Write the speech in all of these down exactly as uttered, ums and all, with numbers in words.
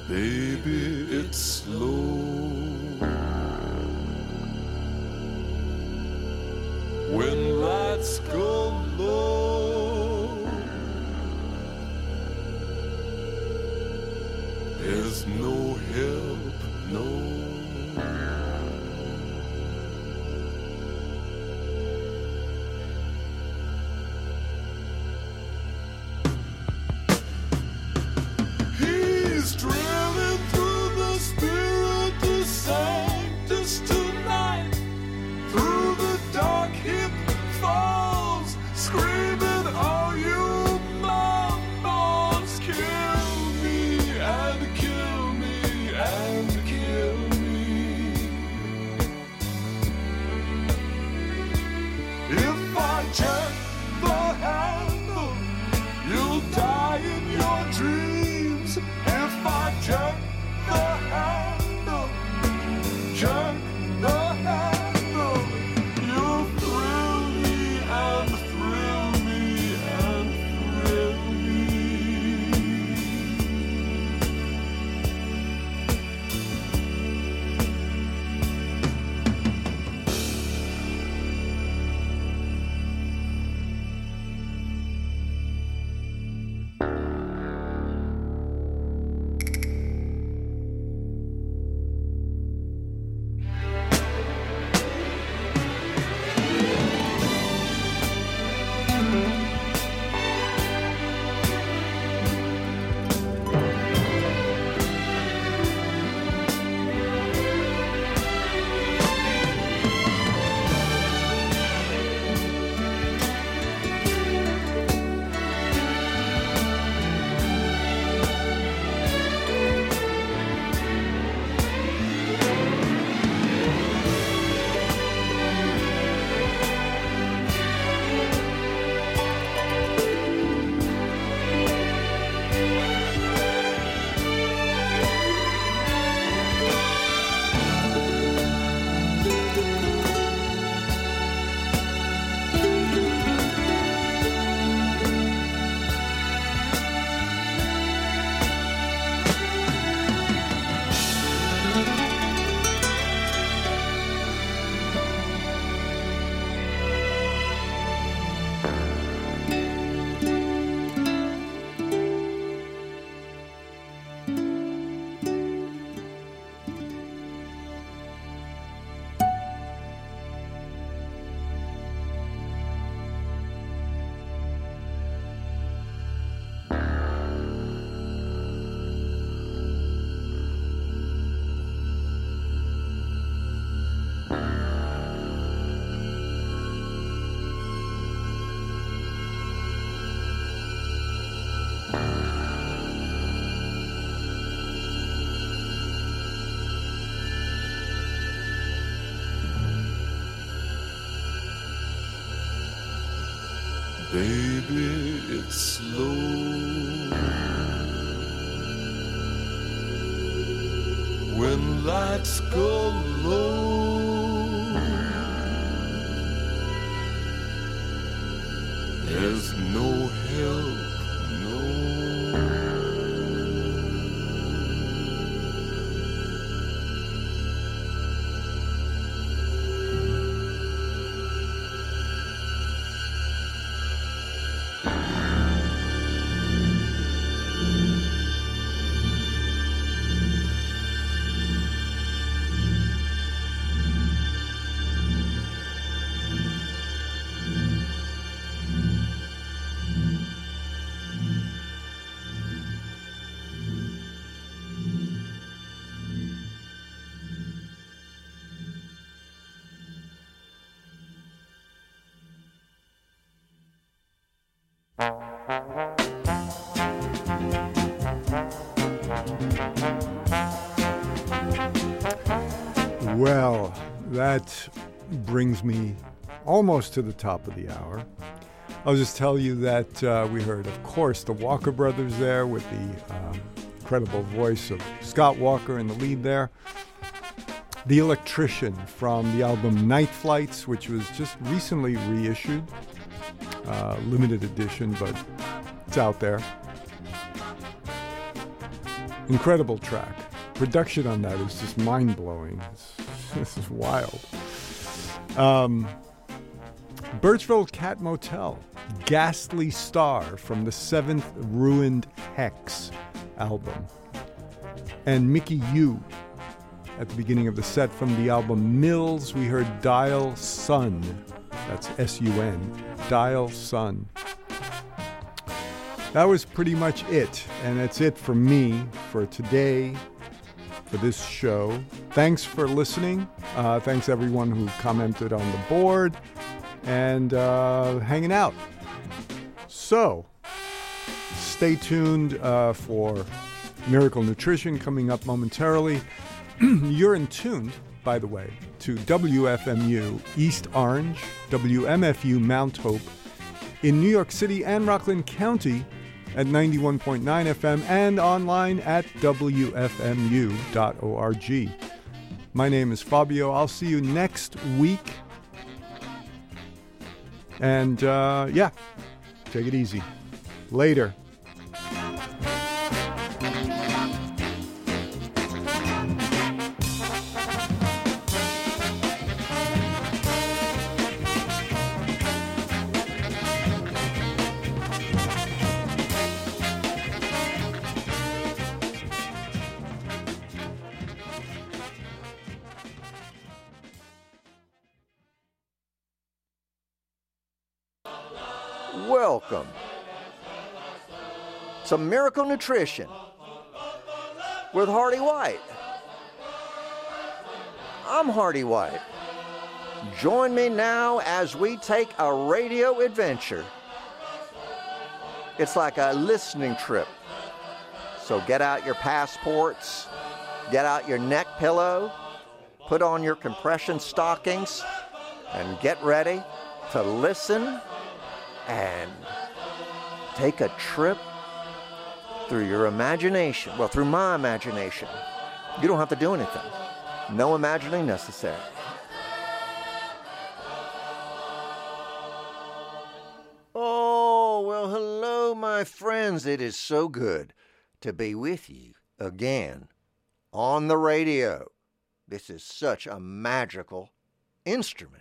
Baby, it's slow. When lights go low, there's no help, no. Drilling through the Spiritus Sanctus tonight, through the dark hip falls, screaming, "Oh, you mammals, kill me and kill me and kill me." If I check the handle, you'll die in your dreams. If I jerk the handle, jerk the handle, you'll thrill me and thrill me and thrill Baby, it's slow. When lights go low, there's no help, no. Well, that brings me almost to the top of the hour. I'll just tell you that uh, we heard, of course, the Walker Brothers there with the um, incredible voice of Scott Walker in the lead there. The Electrician from the album Night Flights, which was just recently reissued. Uh, limited edition, but it's out there. Incredible track. Production on that is just mind-blowing. It's, this is wild. Um, Birchville Cat Motel, Ghastly Star from the seventh Ruined Hex album. And Mickey U at the beginning of the set from the album Mills, we heard Dial Sun. That's S U N. Dial Sun. That was pretty much it. And that's it for me for today, for this show. Thanks for listening. Uh, thanks everyone who commented on the board and uh, hanging out. So, stay tuned uh, for Miracle Nutrition coming up momentarily. You're in tuned, by the way, to W F M U East Orange, W M F U Mount Hope in New York City and Rockland County at ninety-one point nine F M and online at W F M U dot org. My name is Fabio. I'll see you next week. And uh, yeah, take it easy. Later. Welcome to Miracle Nutrition with Hardy White. I'm Hardy White. Join me now as we take a radio adventure. It's like a listening trip. So get out your passports, get out your neck pillow, put on your compression stockings, and get ready to listen and take a trip through your imagination. Well, through my imagination. You don't have to do anything. No imagining necessary. Oh, well, hello, my friends. It is so good to be with you again on the radio. This is such a magical instrument.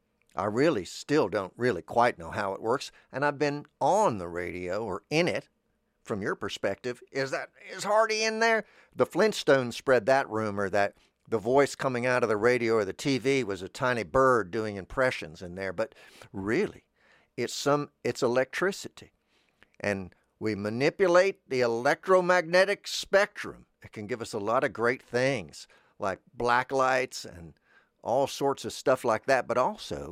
I really still don't really quite know how it works, and I've been on the radio, or in it, from your perspective. Is that, is Hardy in there? The Flintstones spread that rumor that the voice coming out of the radio or the T V was a tiny bird doing impressions in there, but really, it's some, it's electricity. And we manipulate the electromagnetic spectrum. It can give us a lot of great things, like black lights and all sorts of stuff like that, but also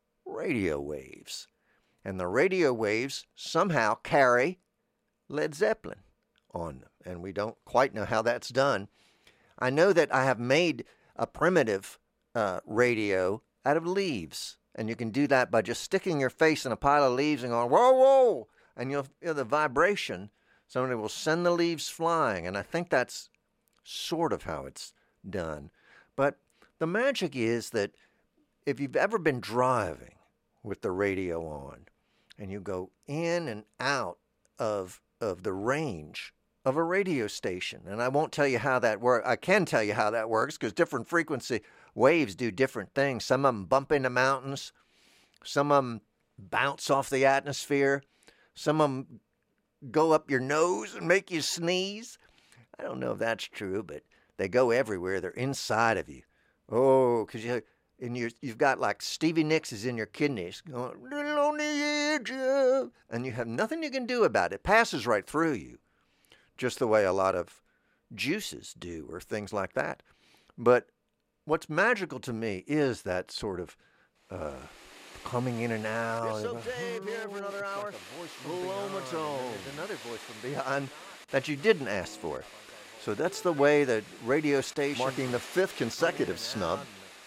radio waves. And the radio waves somehow carry Led Zeppelin on them, and we don't quite know how that's done. I know that I have made a primitive uh, radio out of leaves, and you can do that by just sticking your face in a pile of leaves and going, whoa, whoa, and you'll feel the vibration. Somebody will send the leaves flying, and I think that's sort of how it's done. But the magic is that if you've ever been driving with the radio on and you go in and out of of the range of a radio station, and I won't tell you how that works. I can tell you how that works because different frequency waves do different things. Some of them bump into mountains. Some of them bounce off the atmosphere. Some of them go up your nose and make you sneeze. I don't know if that's true, but they go everywhere. They're inside of you. Oh, because you and you you've got like Stevie Nicks is in your kidneys, going little on the edge of, and you have nothing you can do about it. It passes right through you, just the way a lot of juices do or things like that. But what's magical to me is that sort of uh, coming in and out. Yes, so Dave here for another hour. Lomatone. Another voice from beyond that you didn't ask for. So that's the way that radio station marking the fifth consecutive snub.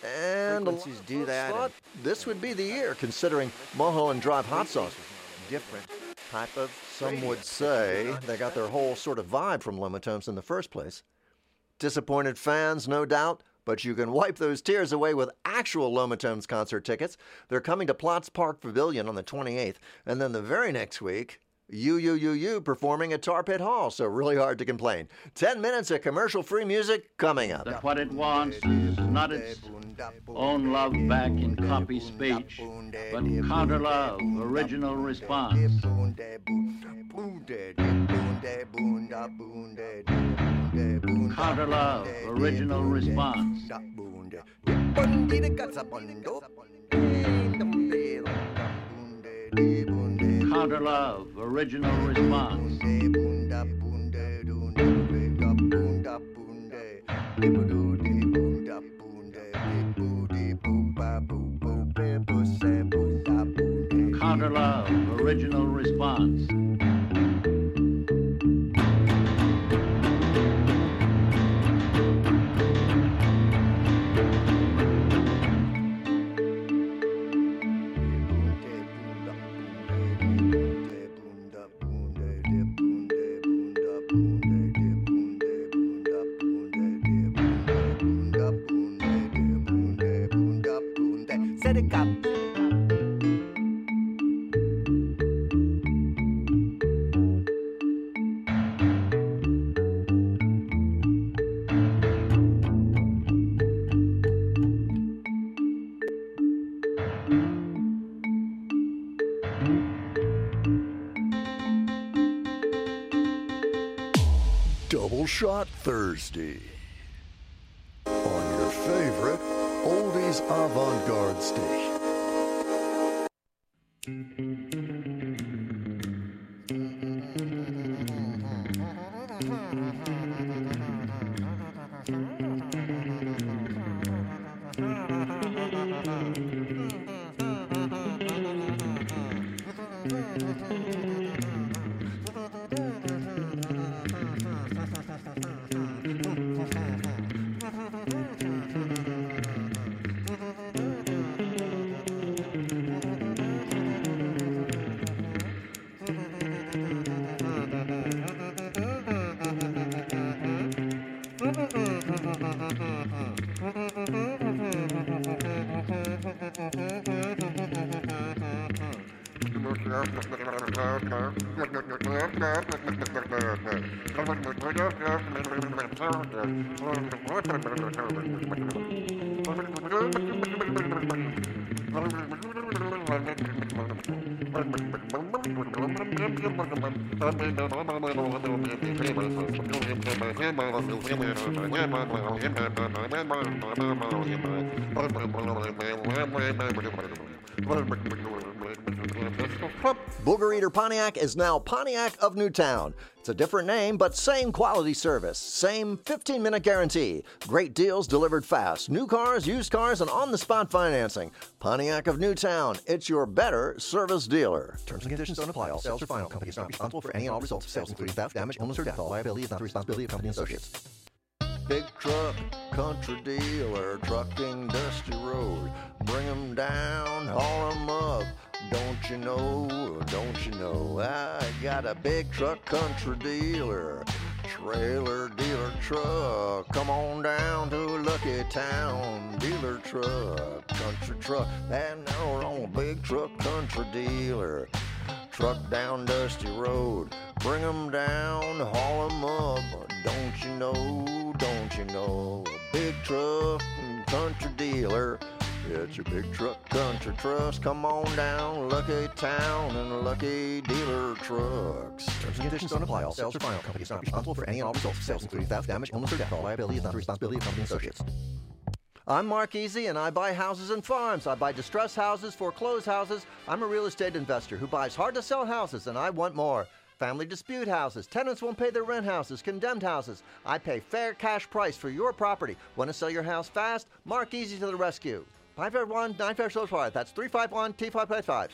And frequencies do that. And this would be the year, considering Mulholland Drive hot sauce. Different type of Some radio. Would say they got their whole sort of vibe from Lomatones in the first place. Disappointed fans, no doubt, but you can wipe those tears away with actual Lomatones concert tickets. They're coming to Plotz Park Pavilion on the twenty-eighth, and then the very next week, You, you, you, you performing at Tar Pit Hall, so really hard to complain. Ten minutes of commercial-free music coming up. That what it wants is not its own love back in copy speech, but counter-love, original response. Counter-love, original response. Counter-love, original response. Counter-love, original response. Double Shot Thursday on your favorite oldies avant-garde station. Booger Eater Pontiac is now Pontiac of Newtown. It's a different name, but same quality service. Same fifteen-minute guarantee. Great deals delivered fast. New cars, used cars, and on-the-spot financing. Pontiac of Newtown. It's your better service dealer. Terms and conditions don't apply. All sales are final. Company is not responsible for any and all results of sales, including theft, damage, illness, or death. All liability is not the responsibility of company and associates. Big truck, country dealer, trucking dusty road. Bring 'em down, haul 'em up. Don't you know, don't you know, I got a big truck country dealer, trailer dealer truck. Come on down to Lucky Town, dealer truck, country truck. And now we're on a big truck country dealer. Truck down Dusty Road, bring 'em down, haul 'em up. Don't you know, don't you know, big truck country dealer. It's your big truck country trust. Come on down, Lucky Town and Lucky Dealer Trucks. Terms and conditions don't apply. All sales are final. Company is not responsible for any and all results of sales, including theft, damage, illness, or death. All liability is not the responsibility of company and associates. I'm Mark Easy, and I buy houses and farms. I buy distressed houses, foreclosed houses. I'm a real estate investor who buys hard-to-sell houses, and I want more. Family dispute houses, tenants won't pay their rent houses, condemned houses. I pay fair cash price for your property. Want to sell your house fast? Mark Easy to the rescue. five five one, nine five so far. That's three five one, T five five five.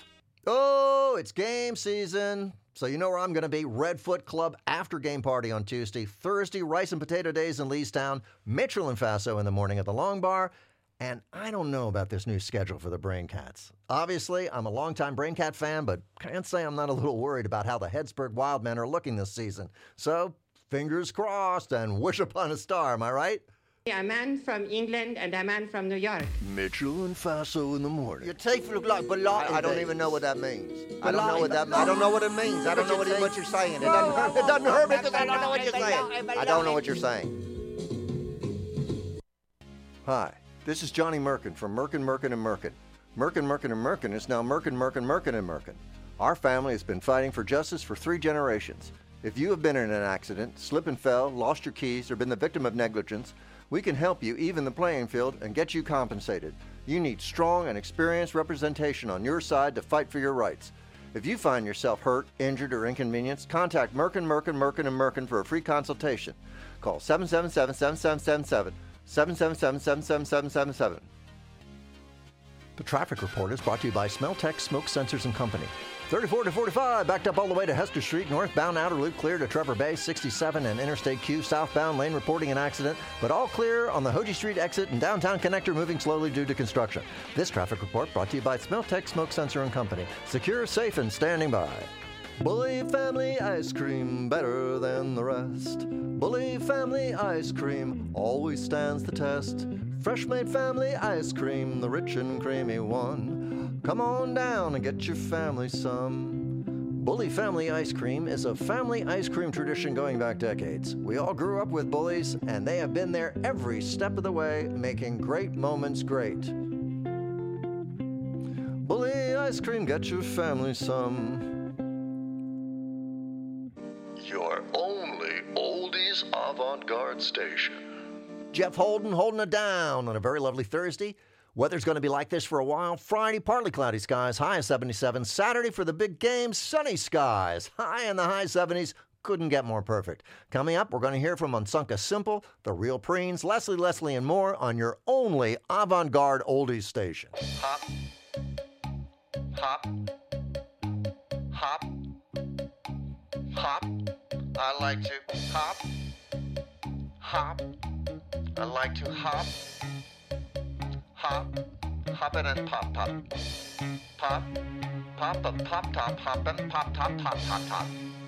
Oh, it's game season. So you know where I'm going to be. Redfoot Club after game party on Tuesday. Thursday, rice and potato days in Leestown. Mitchell and Faso in the morning at the Long Bar. And I don't know about this new schedule for the Brain Cats. Obviously, I'm a longtime Brain Cat fan, but can't say I'm not a little worried about how the Headsburg Wildmen are looking this season. So, fingers crossed and wish upon a star, am I right? A man from England and a man from New York. Mitchell and Faso in the morning. Your teeth look like baloney. I, I don't even know what that means. I don't know what that. I don't know what it means. I don't know what, it, what you're saying. It doesn't hurt. It doesn't hurt me because I don't know what you're saying. I don't know what you're saying. Hi, this is Johnny Merkin from Merkin, Merkin, and Merkin. Merkin, Merkin, and Merkin is now Merkin, Merkin, Merkin, and Merkin. Our family has been fighting for justice for three generations. If you have been in an accident, slip and fell, lost your keys, or been the victim of negligence, we can help you even the playing field and get you compensated. You need strong and experienced representation on your side to fight for your rights. If you find yourself hurt, injured, or inconvenienced, contact Merkin, Merkin, Merkin, and Merkin for a free consultation. Call seven seven seven, seven seven seven seven, seven seven seven, seven seven seven seven seven. The Traffic Report is brought to you by Smeltech Smoke Sensors and Company. thirty-four to forty-five, backed up all the way to Hester Street, northbound outer loop clear to Trevor Bay, sixty-seven and Interstate Q, southbound lane reporting an accident, but all clear on the Hoji Street exit and downtown connector moving slowly due to construction. This Traffic Report brought to you by Smeltech Smoke Sensor and Company. Secure, safe, and standing by. Bully Family Ice Cream, better than the rest. Bully Family Ice Cream always stands the test. Fresh made family ice cream, the rich and creamy one. Come on down and get your family some. Bully Family Ice Cream is a family ice cream tradition going back decades. We all grew up with Bullies, and they have been there every step of the way, making great moments great. Bully Ice Cream, get your family some. Your only oldies avant-garde station. Jeff Holden holding it down on a very lovely Thursday. Weather's going to be like this for a while. Friday, partly cloudy skies, high of seventy-seven. Saturday for the big game, sunny skies, high in the high seventies. Couldn't get more perfect. Coming up, we're going to hear from Unsunka Simple, The Real Preens, Leslie Leslie, and more on your only avant-garde oldies station. Hop, hop, hop, hop. I like to hop, hop. I like to hop, hop, hop it and pop, pop, pop, pop and pop, top, hop and pop, top, top, top, top.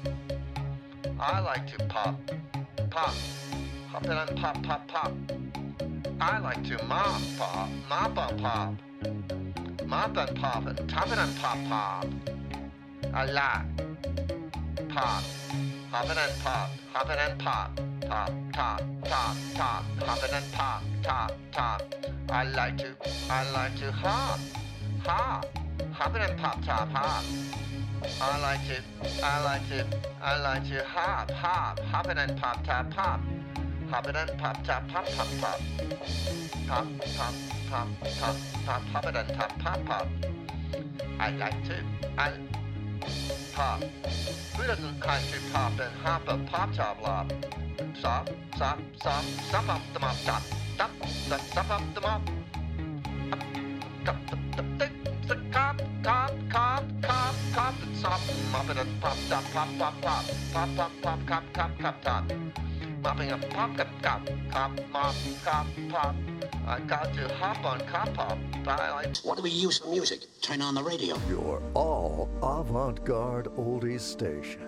I like to pop, pop, hop it and pop, pop, pop. I like to mop, pop, mop and pop, mop and pop and top it and pop, pop. I like pop, hop it and pop, hop it and pop. Top, top, top, top, hop it and pop, top, top. I like to, I like to hop, hop, hop it and pop, top, hop. I like to, I like to, I like to hop, hop, hop it and pop, top, pop. Hop it and pop, top, pop, pop, pop. Pop, pop, pop, pop, pop, hop it and pop, pop, pop. I like to, I pop. Who doesn't like to pop and hop a pop top lob? Stop, stop, stop, stop up the mop, stop, stop, stop, stop up the mop. Up, up, up, up, the cop, cop, cop, cop, cop, and stop, mop it and pop, stop, pop, pop, pop, pop, pop, pop, cop, cop, cop, top. Mopping up, pop, cop, cop, cop, mop, cop, pop. I got to hop on cop pop, but I like. What do we use for music? Turn on the radio. Your all avant-garde oldies station.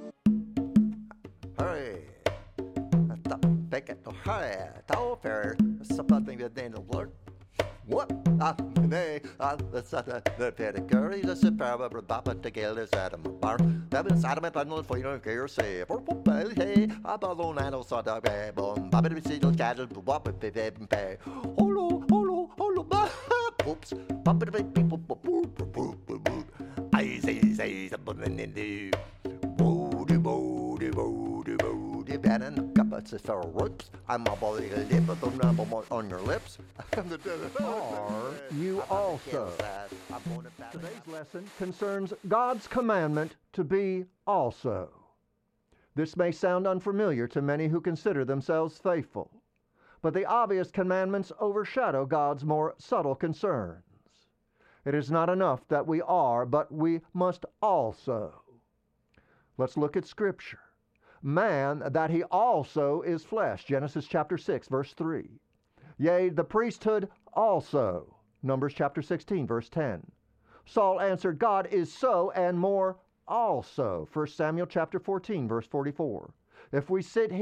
Hurry. Take it to hurry. Tall fair. Something that they don't learn. What? Ah, they, ah, the Sata, the Pettigurry, the Superba, Papa, the Gales, Adam, Bar, Devin, Sadam, Tunnel, for your gear, say, for Pupel, hey, Abalone, and also the Babon, Babby, Seal, Cattle, Wap, Pay, Pay, Holo, Holo, Holo, Oops, Papa, people, boop, boop, boop, boop, I say, say, something in the Booty, booty, booty, booty, bad and cups of our roots. I'm a body lip of the number on your lips. Are you also? Today's lesson concerns God's commandment to be also. This may sound unfamiliar to many who consider themselves faithful, but the obvious commandments overshadow God's more subtle concerns. It is not enough that we are, but we must also. Let's look at Scripture. Man, that he also is flesh, Genesis chapter six, verse three. Yea, the priesthood also, Numbers chapter sixteen, verse ten. Saul answered, God is so and more also, First Samuel chapter fourteen, verse forty-four. If we sit here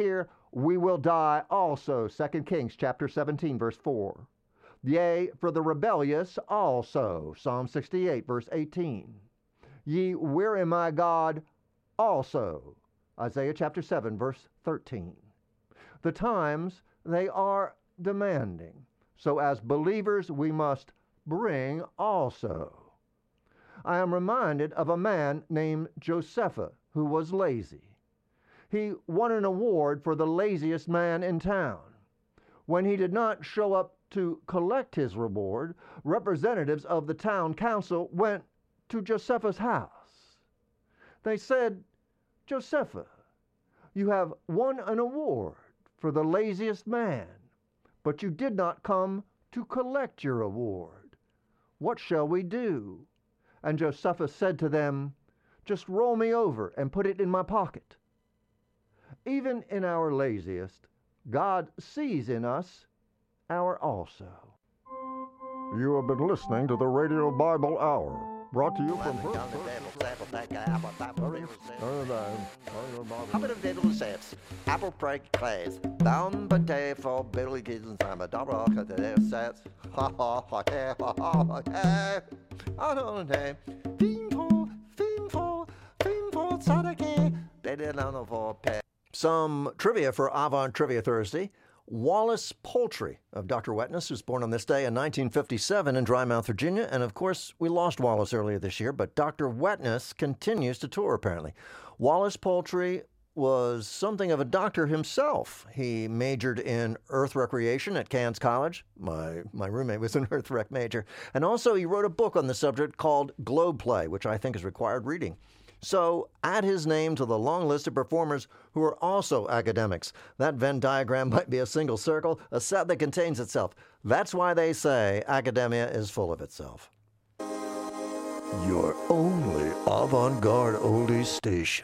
we will die also. Second Kings chapter seventeen, verse four. Yea, for the rebellious also. Psalm sixty-eight, verse eighteen. Ye weary my God also. Isaiah chapter seven, verse thirteen. The times, they are demanding. So as believers, we must bring also. I am reminded of a man named Josephus who was lazy. He won an award for the laziest man in town. When he did not show up to collect his reward, representatives of the town council went to Josephus' house. They said, Josephus, you have won an award for the laziest man, but you did not come to collect your award. What shall we do? And Josephus said to them, just roll me over and put it in my pocket. Even in our laziest, God sees in us our also. You have been listening to the Radio Bible Hour, brought to you from Apple Break Plays. Down the day for Billy Kids and Sam, a double rock at their sets. Ha ha ha ha ha ha. I don't know. Theme for, theme for, theme for Saturday. They didn't know for pay. Some trivia for Avant Trivia Thursday. Wallace Poultry of Doctor Wetness, who's born on this day in nineteen fifty-seven in Drymouth, Virginia. And of course, we lost Wallace earlier this year, but Doctor Wetness continues to tour, apparently. Wallace Poultry was something of a doctor himself. He majored in earth recreation at Cairns College. My, my roommate was an earth rec major. And also, he wrote a book on the subject called Globe Play, which I think is required reading. So add his name to the long list of performers who are also academics. That Venn diagram might be a single circle, a set that contains itself. That's why they say academia is full of itself. your only avant-garde oldies station.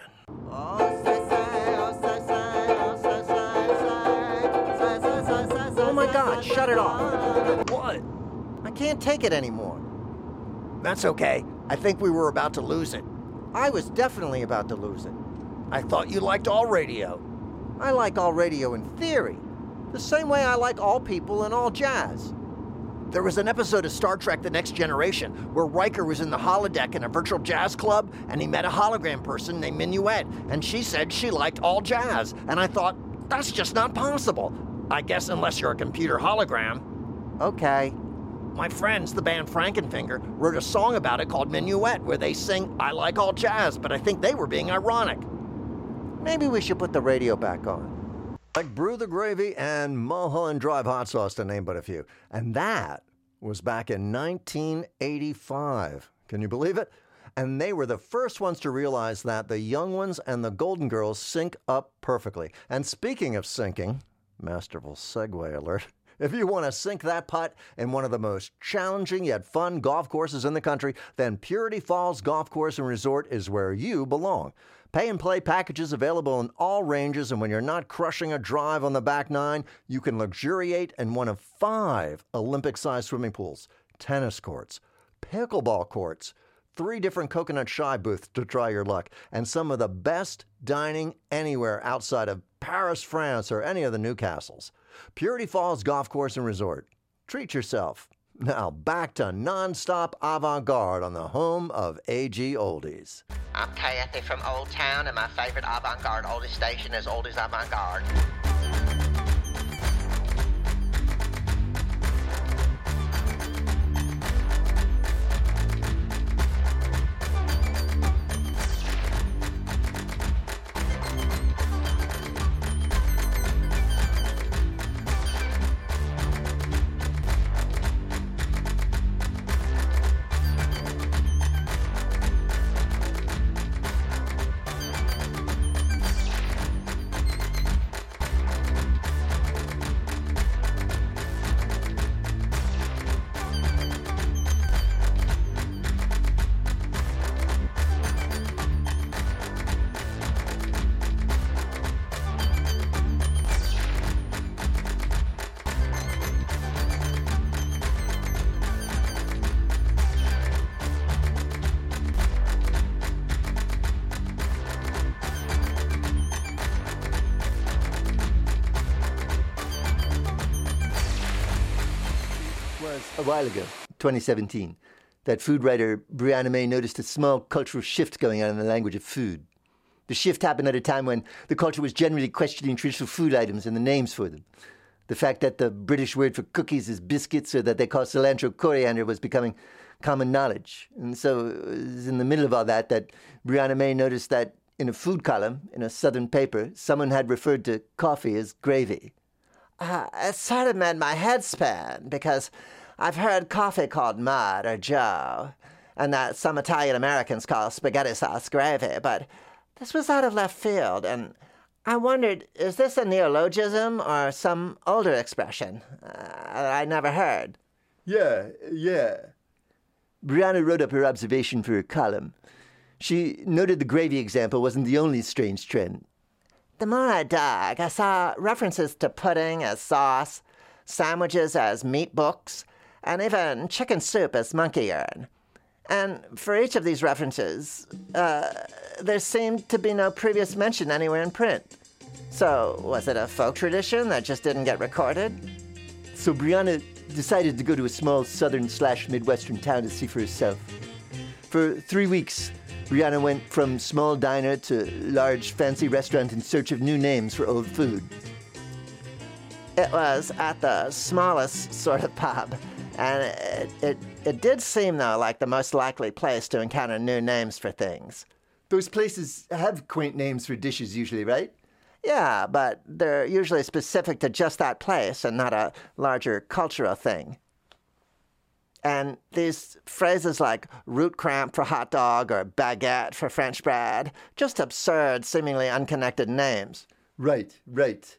Oh my God, shut it off. What? I can't take it anymore. That's okay. I think we were about to lose it. I was definitely about to lose it. I thought you liked all radio. I like all radio in theory, the same way I like all people and all jazz. There was an episode of Star Trek The Next Generation where Riker was in the holodeck in a virtual jazz club and he met a hologram person named Minuet, and she said she liked all jazz. And I thought, that's just not possible. I guess unless you're a computer hologram. Okay. My friends, the band Frankenfinger, wrote a song about it called Minuet, where they sing, I like all jazz, but I think they were being ironic. Maybe we should put the radio back on. Like Brew the Gravy and Mulholland Drive Hot Sauce, to name but a few. And that was back in nineteen eighty-five. Can you believe it? And they were the first ones to realize that the Young Ones and the Golden Girls sync up perfectly. And speaking of syncing, masterful segue alert, if you want to sink that putt in one of the most challenging yet fun golf courses in the country, then Purity Falls Golf Course and Resort is where you belong. Pay and play packages available in all ranges, and when you're not crushing a drive on the back nine, you can luxuriate in one of five Olympic-sized swimming pools, tennis courts, pickleball courts, three different coconut shy booths to try your luck, and some of the best dining anywhere outside of Paris, France, or any of the Newcastles. Purity Falls Golf Course and Resort. Treat yourself. Now back to non-stop avant-garde on the home of A G Oldies. I'm Kathy from Old Town, and my favorite avant-garde oldies station is Oldies Avant-Garde. was a while ago, twenty seventeen, that food writer Brianna May noticed a small cultural shift going on in the language of food. The shift happened at a time when the culture was generally questioning traditional food items and the names for them. The fact that the British word for cookies is biscuits or that they call cilantro coriander was becoming common knowledge. And so it was in the middle of all that that Brianna May noticed that in a food column in a southern paper, someone had referred to coffee as gravy. Uh, it sort of made my head spin because I've heard coffee called mud or joe, and that some Italian Americans call spaghetti sauce gravy, but this was out of left field, and I wondered, is this a neologism or some older expression uh, that I never heard? Yeah, yeah. Brianna wrote up her observation for her column. She noted the gravy example wasn't the only strange trend. The more I dug, I saw references to pudding as sauce, sandwiches as meat books, and even chicken soup as monkey urine. And for each of these references, uh, there seemed to be no previous mention anywhere in print. So, was it a folk tradition that just didn't get recorded? So Brianna decided to go to a small southern slash midwestern town to see for herself. For three weeks, Brianna went from small diner to large fancy restaurant in search of new names for old food. It was at the smallest sort of pub, and it, it, it did seem, though, like the most likely place to encounter new names for things. Those places have quaint names for dishes usually, right? Yeah, but they're usually specific to just that place and not a larger cultural thing. And these phrases like root cramp for hot dog or baguette for French bread, just absurd, seemingly unconnected names. Right, right.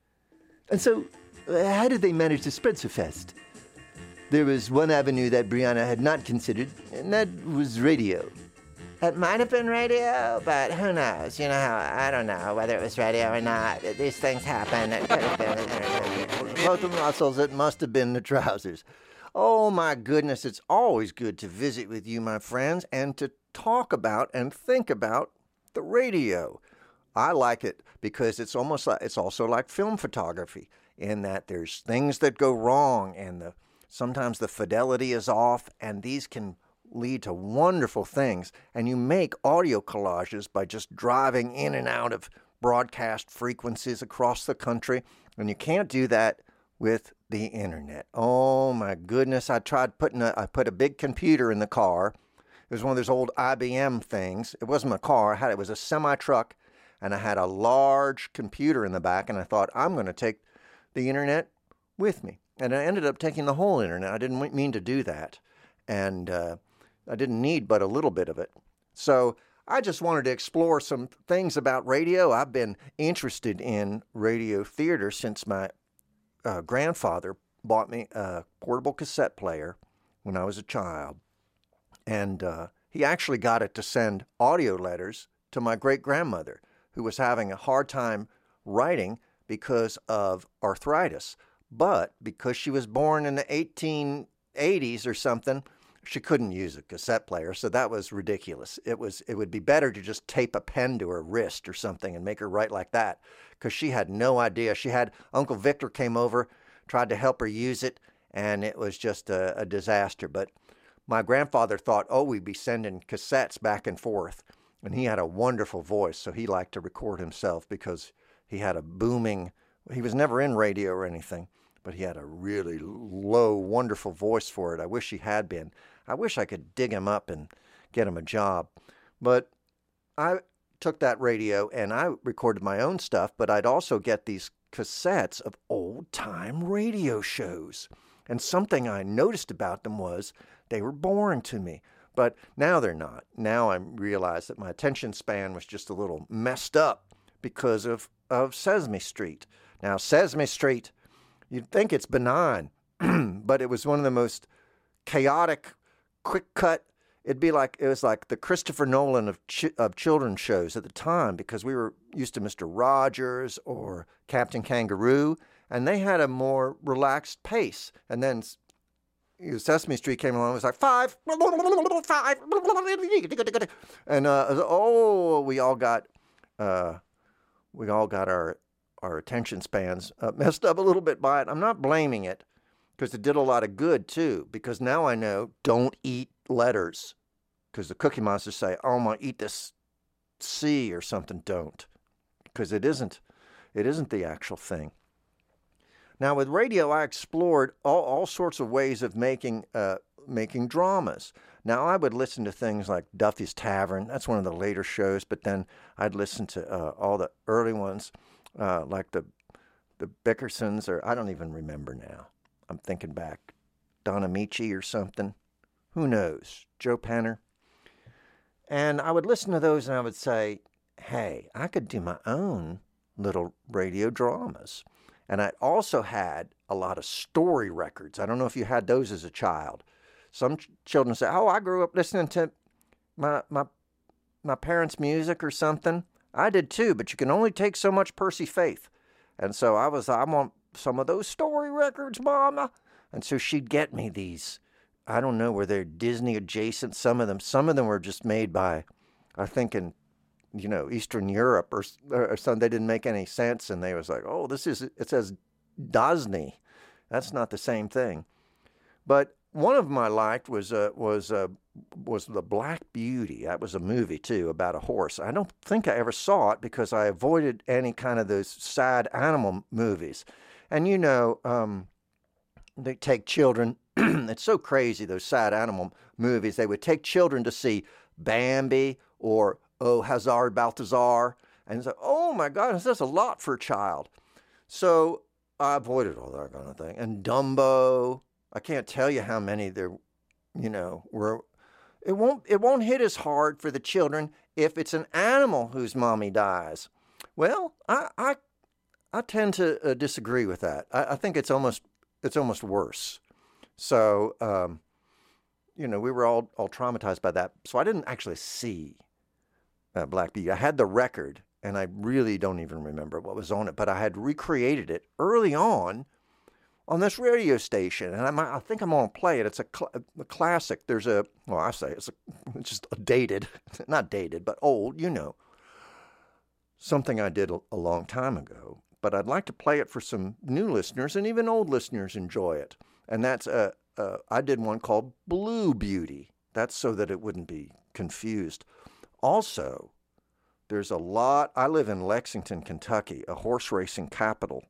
And so, uh, how did they manage to spread so fast? There was one avenue that Brianna had not considered, and that was radio. It might have been radio, but who knows? You know how, I don't know whether it was radio or not. These things happen. It could have been the internet. Both the muscles, it must have been the trousers. Oh, my goodness, it's always good to visit with you, my friends, and to talk about and think about the radio. I like it because it's almost like, it's also like film photography in that there's things that go wrong and the sometimes the fidelity is off, and these can lead to wonderful things. And you make audio collages by just driving in and out of broadcast frequencies across the country, and you can't do that with the internet. Oh my goodness, I tried putting a, I put a big computer in the car. It was one of those old I B M things. It wasn't a car, I had, it was a semi-truck, and I had a large computer in the back, and I thought, I'm going to take the internet with me. And I ended up taking the whole internet. I didn't mean to do that. And uh, I didn't need but a little bit of it. So I just wanted to explore some things about radio. I've been interested in radio theater since my uh, grandfather bought me a portable cassette player when I was a child. And uh, he actually got it to send audio letters to my great-grandmother, who was having a hard time writing because of arthritis. But because she was born in the eighteen eighties or something, she couldn't use a cassette player, so that was ridiculous. It was it would be better to just tape a pen to her wrist or something and make her write like that, because she had no idea. She had Uncle Victor came over, tried to help her use it, and it was just a, a disaster. But my grandfather thought, oh, we'd be sending cassettes back and forth, and he had a wonderful voice, so he liked to record himself because he had a booming, he was never in radio or anything, but he had a really low, wonderful voice for it. I wish he had been. I wish I could dig him up and get him a job. But I took that radio and I recorded my own stuff, but I'd also get these cassettes of old-time radio shows. And something I noticed about them was they were boring to me. But now they're not. Now I realize that my attention span was just a little messed up because of, of Sesame Street. Now, Sesame Street, you'd think it's benign, but it was one of the most chaotic, quick cut. It'd be like, it was like the Christopher Nolan of ch- of children's shows at the time, because we were used to Mister Rogers or Captain Kangaroo, and they had a more relaxed pace. And then you know, Sesame Street came along, it was like, five, five, and uh, oh, we all got, uh, we all got our, our attention spans uh, messed up a little bit by it. I'm not blaming it because it did a lot of good, too. Because now I know, don't eat letters. Because the Cookie Monsters say, oh, I'm going to eat this C or something. Don't. Because it isn't. It isn't the actual thing. Now, with radio, I explored all, all sorts of ways of making uh, making dramas. Now, I would listen to things like Duffy's Tavern. That's one of the later shows. But then I'd listen to uh, all the early ones, uh, like the the Bickersons, or I don't even remember now. I'm thinking back. Don Amici or something. Who knows? Joe Penner. And I would listen to those and I would say, hey, I could do my own little radio dramas. And I also had a lot of story records. I don't know if you had those as a child. Some ch- children say, oh, I grew up listening to my, my, my parents' music or something. I did too, but you can only take so much Percy Faith. And so I was, I want some of those story records, Mama. And so she'd get me these. I don't know, were they Disney adjacent? Some of them, some of them were just made by, I think in, you know, Eastern Europe or, or some. They didn't make any sense, and they was like, oh, this is, it says Disney. That's not the same thing. But one of them I liked was uh, was uh, was The Black Beauty. That was a movie too about a horse. I don't think I ever saw it because I avoided any kind of those sad animal movies. And you know, um, they take children. It's so crazy, those sad animal movies. They would take children to see Bambi or Oh Hazard Balthazar, and say, oh my God, that's a lot for a child. So I avoided all that kind of thing. And Dumbo, I can't tell you how many there, you know, were. It won't, it won't hit as hard for the children if it's an animal whose mommy dies. Well, I, I, I tend to uh, disagree with that. I, I think it's almost, it's almost worse. So, um, you know, we were all, all traumatized by that. So I didn't actually see uh, Black Beauty. I had the record, and I really don't even remember what was on it, but I had recreated it early on on this radio station, and I, might, I think I'm going to play it. It's a, cl- a classic. There's a, well, I say it's, a, it's just a dated, not dated, but old, you know, something I did a, a long time ago. But I'd like to play it for some new listeners, and even old listeners enjoy it. And that's, uh, uh, I did one called Blue Beauty. That's so that it wouldn't be confused. Also, there's a lot, I live in Lexington, Kentucky, a horse racing capital.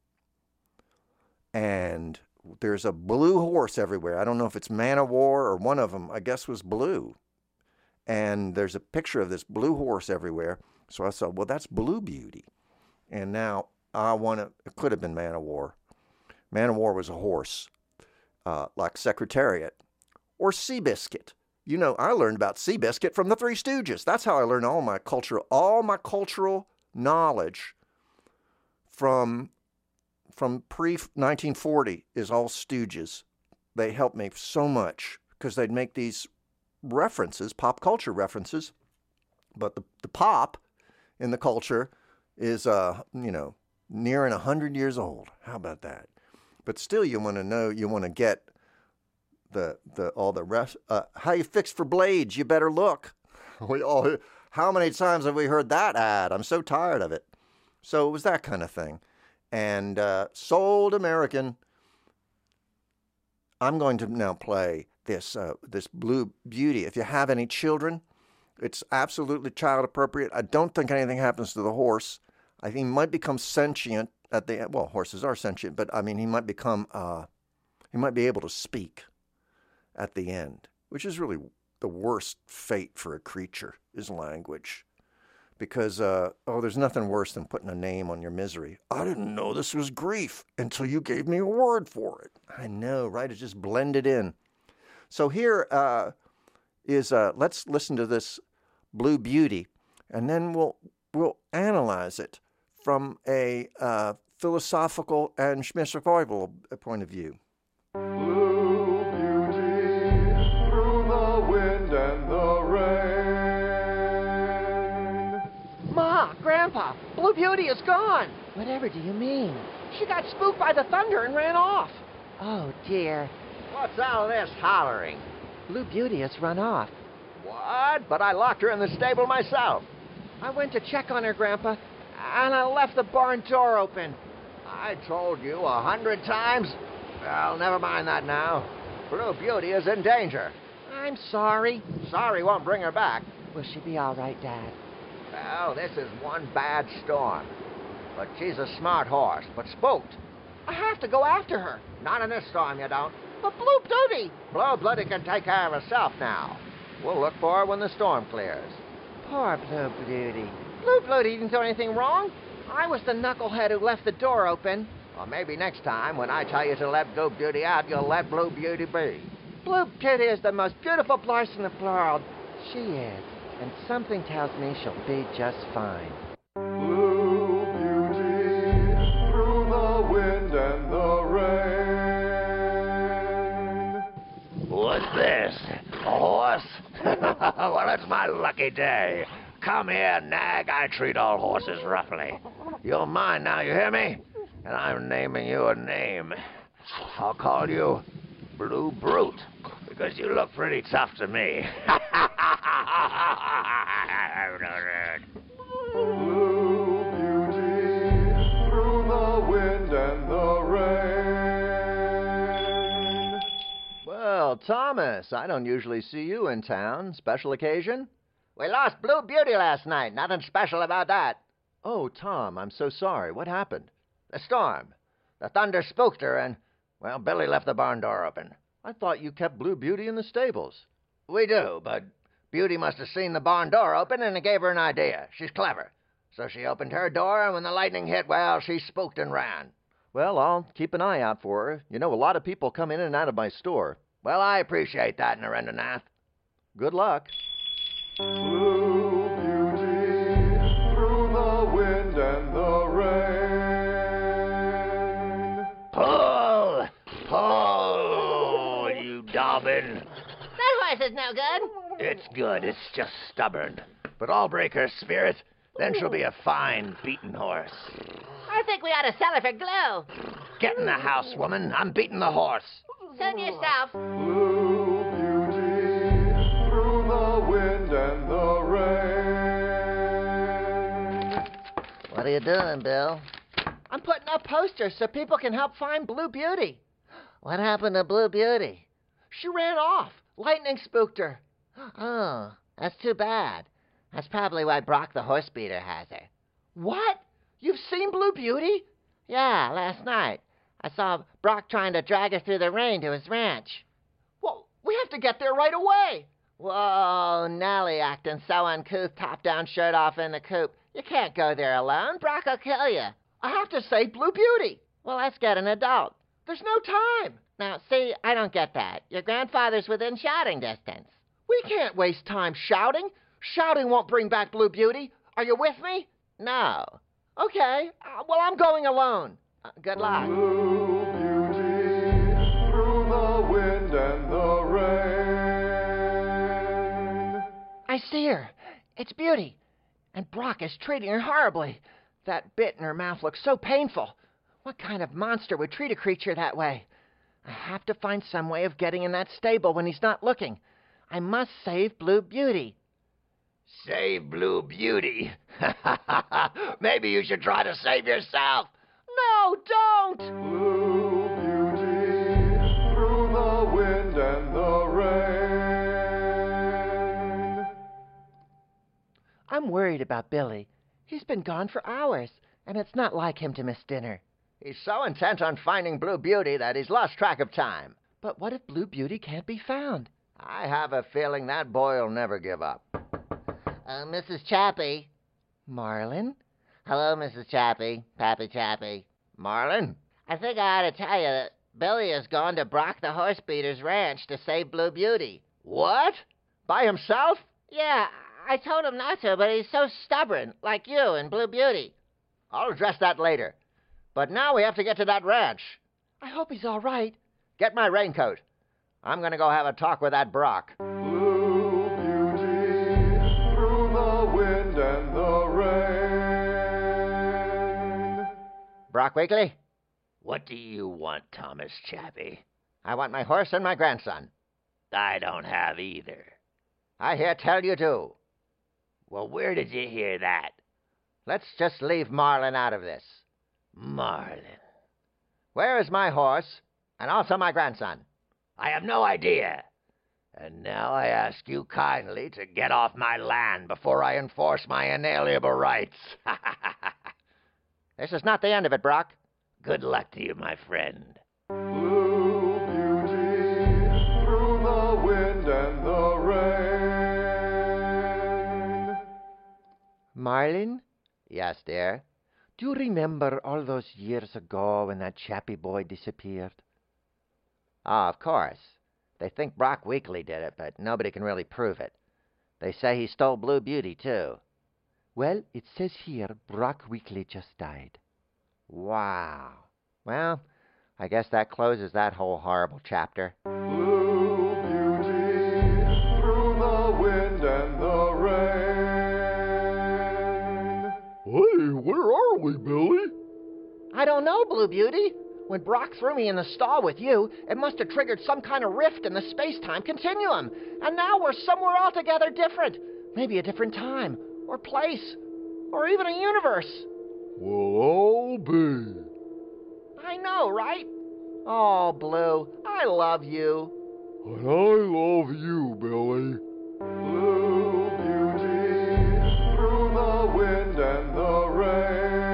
And there's a blue horse everywhere. I don't know if it's Man of War or one of them, I guess, was blue. And there's a picture of this blue horse everywhere. So I thought, well, that's Blue Beauty. And now I want to, it could have been Man of War. Man of War was a horse. Uh, like Secretariat, or Seabiscuit. You know, I learned about Seabiscuit from the Three Stooges. That's how I learned all my cultural, all my cultural knowledge from from pre nineteen forty is all Stooges. They helped me so much because they'd make these references, pop culture references, but the the pop in the culture is, uh, you know, nearing a hundred years old. How about that? But still, you want to know, you want to get the the all the rest. Uh, how you fix for blades? You better look. We all. How many times have we heard that ad? I'm so tired of it. So it was that kind of thing. And uh, Sold American. I'm going to now play this uh, this Blue Beauty. If you have any children, it's absolutely child appropriate. I don't think anything happens to the horse. I think he might become sentient. At the end. Well, horses are sentient, but I mean, he might become, uh, he might be able to speak at the end, which is really the worst fate for a creature is language. Because, uh, oh, there's nothing worse than putting a name on your misery. I didn't know this was grief until you gave me a word for it. I know, right? It just blended in. So here uh, is, uh, let's listen to this Blue Beauty, and then we'll we'll analyze it from a uh, philosophical and schmissical point of view. Blue beauty through the wind and the rain. Ma, Grandpa, Blue Beauty is gone. Whatever do you mean? She got spooked by the thunder and ran off. Oh, dear. What's all this hollering? Blue Beauty has run off. What? But I locked her in the stable myself. I went to check on her, Grandpa, and I left the barn door open. I told you a hundred times. Well, never mind that now. Blue Beauty is in danger. I'm sorry. Sorry won't bring her back. Will she be all right, Dad? Well, this is one bad storm. But she's a smart horse, but spooked. I have to go after her. Not in this storm, you don't. But Blue Beauty! Blue Beauty can take care of herself now. We'll look for her when the storm clears. Poor Blue Beauty. Blue Beauty didn't do anything wrong. I was the knucklehead who left the door open. Or maybe next time, when I tell you to let Blue Beauty out, you'll let Blue Beauty be. Blue Beauty is the most beautiful blouse in the world. She is. And something tells me she'll be just fine. Blue Beauty, through the wind and the rain. What's this? A horse? Well, it's my lucky day. Come here, nag. I treat all horses roughly. You're mine now, you hear me? And I'm naming you a name. I'll call you Blue Brute, because you look pretty tough to me. Blue Beauty, through the wind and the rain. Well, Thomas, I don't usually see you in town. Special occasion? We lost Blue Beauty last night. Nothing special about that. Oh, Tom, I'm so sorry. What happened? The storm. The thunder spooked her, and, well, Billy left the barn door open. I thought you kept Blue Beauty in the stables. We do, but Beauty must have seen the barn door open, and it gave her an idea. She's clever. So she opened her door, and when the lightning hit, well, she spooked and ran. Well, I'll keep an eye out for her. You know, a lot of people come in and out of my store. Well, I appreciate that, Narendranath. Good luck. Blue Beauty, through the wind and the rain. Pull! Pull, you Dobbin. That horse is no good. It's good, it's just stubborn. But I'll break her spirit. Then she'll be a fine, beaten horse. I think we ought to sell her for glue. Get in the house, woman. I'm beating the horse. Suit yourself. Blue Beauty, through the wind and the rain. What are you doing, Bill? I'm putting up posters so people can help find Blue Beauty. What happened to Blue Beauty? She ran off. Lightning spooked her. Oh, that's too bad. That's probably why Brock the horse beater has her. What? You've seen Blue Beauty? Yeah, last night. I saw Brock trying to drag her through the rain to his ranch. Well, we have to get there right away. Whoa, Nellie acting so uncouth, top-down shirt off in the coop. You can't go there alone. Brock will kill you. I have to save Blue Beauty. Well, let's get an adult. There's no time. Now, see, I don't get that. Your grandfather's within shouting distance. We can't waste time shouting. Shouting won't bring back Blue Beauty. Are you with me? No. Okay. Uh, well, I'm going alone. Uh, good luck. Blue Beauty, through the wind and the rain. I see her. It's Beauty. And Brock is treating her horribly. That bit in her mouth looks so painful. What kind of monster would treat a creature that way? I have to find some way of getting in that stable when he's not looking. I must save Blue Beauty. Save Blue Beauty? Maybe you should try to save yourself. No, don't! Blue Beauty, through the wind and the rain. I'm worried about Billy. He's been gone for hours, and it's not like him to miss dinner. He's so intent on finding Blue Beauty that he's lost track of time. But what if Blue Beauty can't be found? I have a feeling that boy will never give up. Uh, Missus Chappie. Marlin? Hello, Missus Chappie. Pappy Chappie. Marlin? I think I ought to tell you that Billy has gone to Brock the horse beater's ranch to save Blue Beauty. What? By himself? Yeah, I told him not to, but he's so stubborn, like you and Blue Beauty. I'll address that later. But now we have to get to that ranch. I hope he's all right. Get my raincoat. I'm going to go have a talk with that Brock. Blue Beauty, through the wind and the rain. Brock Wakely? What do you want, Thomas Chappie? I want my horse and my grandson. I don't have either. I hear tell you do. Well, where did you hear that? Let's just leave Marlin out of this. Marlin. Where is my horse? And also my grandson. I have no idea. And now I ask you kindly to get off my land before I enforce my inalienable rights. This is not the end of it, Brock. Good luck to you, my friend. Blue beauty through the wind and the rain. Marlin, Yes, dear? do you remember all those years ago when that chappy boy disappeared? Oh, of course. They think Brock Weekly did it, but nobody can really prove it. They say he stole Blue Beauty, too. Well, it says here Brock Weekly just died. Wow. Well, I guess that closes that whole horrible chapter. Blue beauty through the wind and the rain. Hey, where are we, Billy? I don't know, Blue Beauty. When Brock threw me in the stall with you, it must have triggered some kind of rift in the space-time continuum. And now we're somewhere altogether different. Maybe a different time, or place, or even a universe. Well, I'll be. I know, right? Oh, Blue, I love you. And I love you, Billy. Blue beauty through the wind and the rain.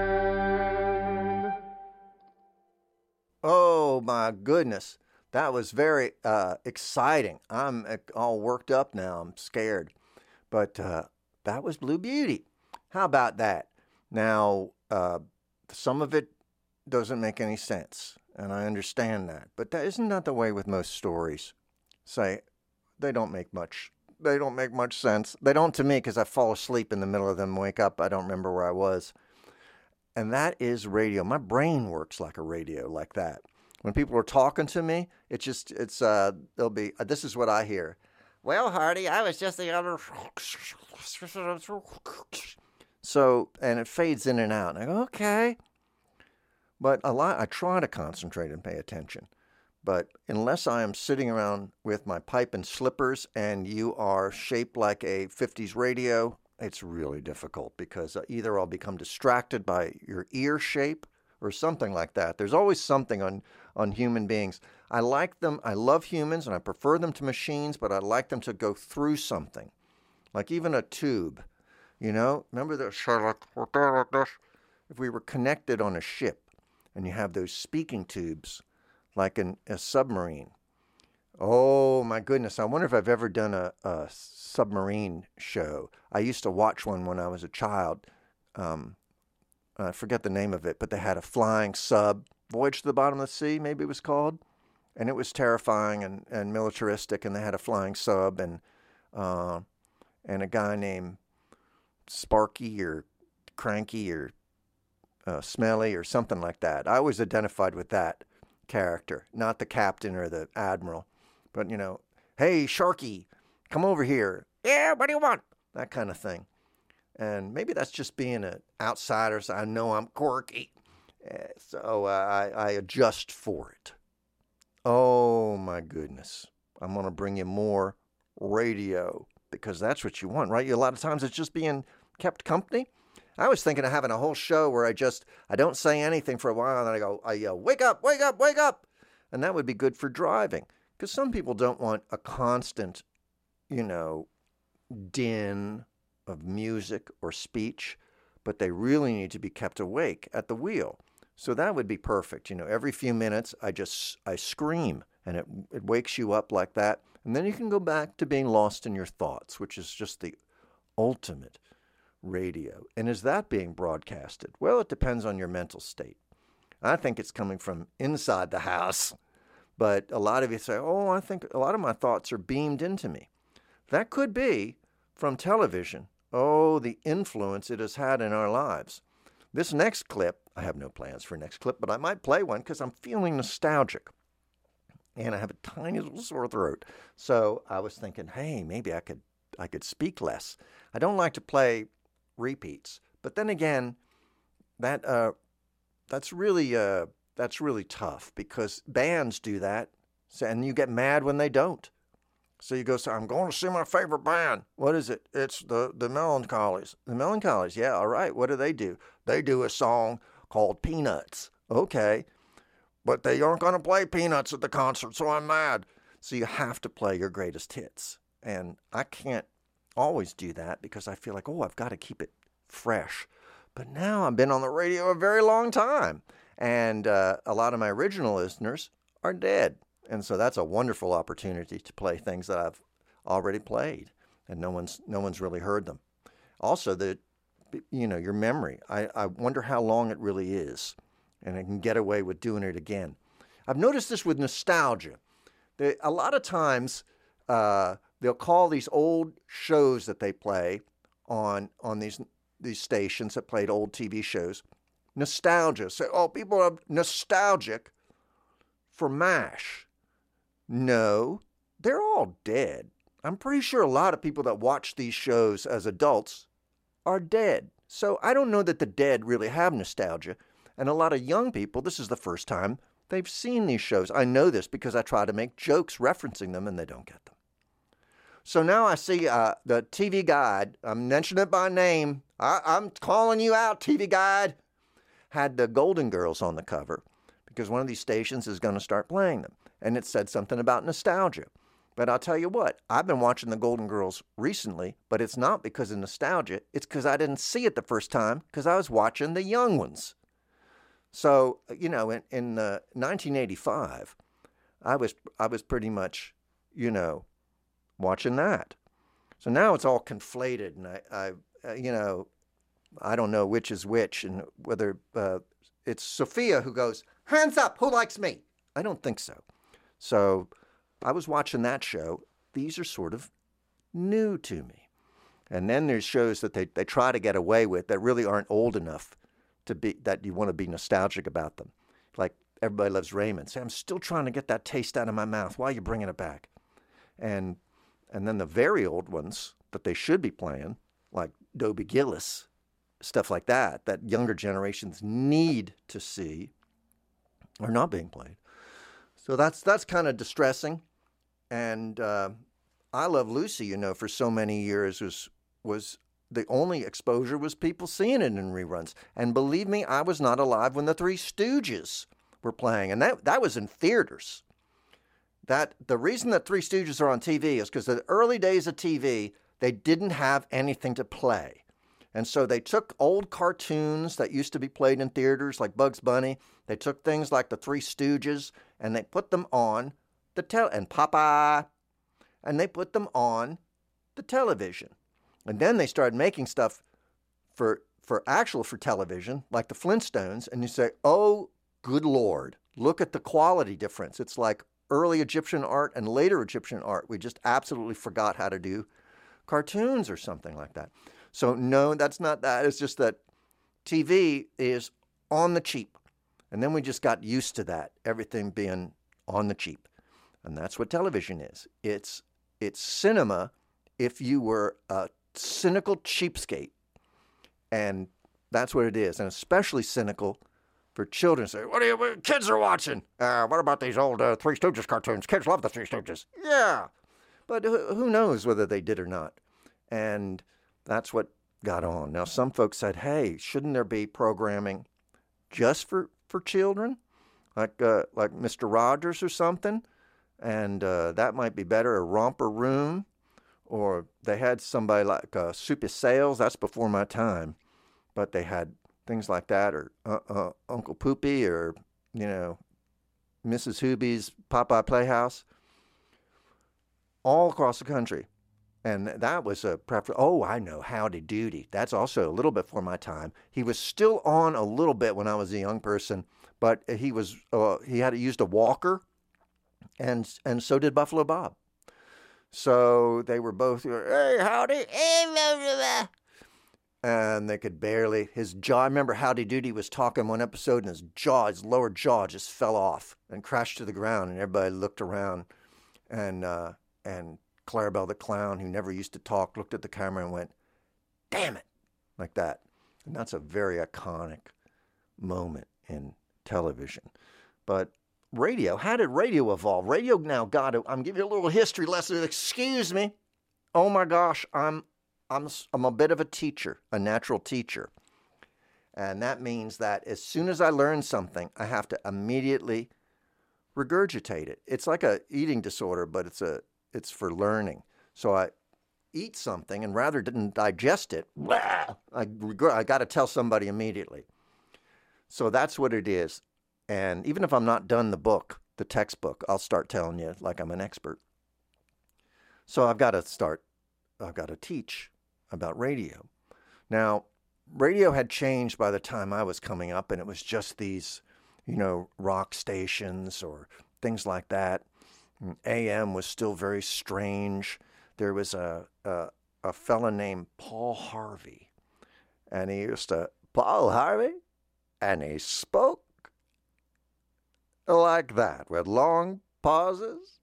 Oh, my goodness. That was very uh, exciting. I'm uh, all worked up now. I'm scared. But uh, that was Blue Beauty. How about that? Now, uh, some of it doesn't make any sense, and I understand that. But that isn't that the way with most stories. Say, they don't make much. They don't make much sense. They don't to me because I fall asleep in the middle of them, wake up, I don't remember where I was. And that is radio. My brain works like a radio, like that. When people are talking to me, it just, it's, uh, they'll be, uh, this is what I hear. Well, Hardy, I was just the other. So, and it fades in and out. And I go, okay. But a lot, I try to concentrate and pay attention. But unless I am sitting around with my pipe and slippers and you are shaped like a fifties radio, it's really difficult because either I'll become distracted by your ear shape or something like that. There's always something on, on human beings. I like them. I love humans and I prefer them to machines, but I like them to go through something. Like even a tube, you know? Remember the Sherlock? If we were connected on a ship and you have those speaking tubes like in a submarine. Oh my goodness. I wonder if I've ever done a, a submarine show. I used to watch one when I was a child. Um, I forget the name of it, but they had a flying sub, Voyage to the Bottom of the Sea, maybe it was called. And it was terrifying and, and militaristic, and they had a flying sub and uh, and a guy named Sparky or Cranky or uh, Smelly or something like that. I always identified with that character, not the captain or the admiral. But, you know, hey, Sharky, come over here. Yeah, what do you want? That kind of thing. And maybe that's just being an outsider, so I know I'm quirky. Uh, so uh, I, I adjust for it. Oh, my goodness. I'm going to bring you more radio because that's what you want, right? A lot of times it's just being kept company. I was thinking of having a whole show where I just, I don't say anything for a while, and then I go, I yell, wake up, wake up, wake up. And that would be good for driving because some people don't want a constant, you know, din of music or speech, but they really need to be kept awake at the wheel. So that would be perfect. You know, every few minutes I just, I scream and it, it wakes you up like that. And then you can go back to being lost in your thoughts, which is just the ultimate radio. And is that being broadcasted? Well, it depends on your mental state. I think it's coming from inside the house, but a lot of you say, oh, I think a lot of my thoughts are beamed into me. That could be from television. Oh, the influence it has had in our lives. This next clip, I have no plans for a next clip, but I might play one because I'm feeling nostalgic. And I have a tiny little sore throat. So I was thinking, hey, maybe I could I could speak less. I don't like to play repeats. But then again, that uh, that's really uh, that's really tough because bands do that. And you get mad when they don't. So you go, so I'm going to see my favorite band. What is it? It's the, the Melancholies. The Melancholies, yeah, all right. What do they do? They do a song called Peanuts. Okay. but they aren't going to play Peanuts at the concert, so I'm mad. So you have to play your greatest hits. And I can't always do that because I feel like, oh, I've got to keep it fresh. But now I've been on the radio a very long time. And uh, a lot of my original listeners are dead. And so that's a wonderful opportunity to play things that I've already played. And no one's no one's really heard them. Also, the you know, your memory. I, I wonder how long it really is. And I can get away with doing it again. I've noticed this with nostalgia. They, a lot of times, uh, they'll call these old shows that they play on on these these stations that played old T V shows nostalgia. Say, oh, people are nostalgic for MASH. No, they're all dead. I'm pretty sure a lot of people that watch these shows as adults are dead. So I don't know that the dead really have nostalgia. And a lot of young people, this is the first time they've seen these shows. I know this because I try to make jokes referencing them and they don't get them. So now I see uh, the T V Guide, I'm mentioning it by name, I, I'm calling you out, T V Guide, had the Golden Girls on the cover because one of these stations is going to start playing them. And it said something about nostalgia. But I'll tell you what, I've been watching the Golden Girls recently, but it's not because of nostalgia. It's because I didn't see it the first time because I was watching the young ones. So, you know, in, in uh, nineteen eighty-five, I was I was pretty much, you know, watching that. So now it's all conflated, and I, I uh, you know, I don't know which is which, and whether uh, it's Sophia who goes, hands up, who likes me? I don't think so. So I was watching that show. These are sort of new to me. And then there's shows that they, they try to get away with that really aren't old enough to be, that you want to be nostalgic about them. Like Everybody Loves Raymond. Say, I'm still trying to get that taste out of my mouth. Why are you bringing it back? And and then the very old ones that they should be playing, like Dobie Gillis, stuff like that, that younger generations need to see, are not being played. So that's that's kind of distressing. And uh, I Love Lucy, you know, for so many years was was the only exposure was people seeing it in reruns. And believe me, I was not alive when the Three Stooges were playing, and that that was in theaters. That the reason that Three Stooges are on T V is because the early days of T V, they didn't have anything to play. And so they took old cartoons that used to be played in theaters like Bugs Bunny. They took things like the Three Stooges and they put them on the tel and Popeye, and they put them on the television. And then they started making stuff for for actual for television, like the Flintstones, and you say, oh, good Lord, look at the quality difference. It's like early Egyptian art and later Egyptian art. We just absolutely forgot how to do cartoons or something like that. So no, that's not that. It's just that T V is on the cheap. And then we just got used to that, everything being on the cheap. And that's what television is. It's it's cinema if you were a cynical cheapskate. And that's what it is. And especially cynical for children. Say, what are you, kids are watching? Uh, what about these old uh, Three Stooges cartoons? Kids love the Three Stooges. Yeah. But who, who knows whether they did or not. And that's what got on. Now, some folks said, hey, shouldn't there be programming just for, for children? Like uh, like Mister Rogers or something? And uh, that might be better, a Romper Room. Or they had somebody like uh, Soupy Sales. That's before my time. But they had things like that, or uh, uh, Uncle Poopy, or, you know, Missus Hoobie's Popeye Playhouse. All across the country. And that was a preference. Oh, I know, Howdy Doody. That's also a little bit before my time. He was still on a little bit when I was a young person, but he was uh, he had used a walker, and and so did Buffalo Bob. So they were both, hey, howdy, and they could barely, his jaw, I remember Howdy Doody was talking one episode, and his jaw, his lower jaw just fell off and crashed to the ground, and everybody looked around, and uh, and Clarabelle the Clown, who never used to talk, looked at the camera and went, damn it, like that. And that's a very iconic moment in television. But radio, how did radio evolve? Radio now got it. I'm giving you a little history lesson. Excuse me. Oh my gosh, I'm I'm I'm a bit of a teacher, a natural teacher. And that means that as soon as I learn something, I have to immediately regurgitate it. It's like a eating disorder, but it's a it's for learning. So I eat something, and rather than digest it, blah, I regurg- I got to tell somebody immediately. So that's what it is. And even if I'm not done the book, the textbook, I'll start telling you like I'm an expert. So I've got to start, I've got to teach about radio. Now, radio had changed by the time I was coming up, and it was just these, you know, rock stations or things like that. A M was still very strange. There was a, a, a fella named Paul Harvey, and he used to, Paul Harvey, and he spoke like that with long pauses.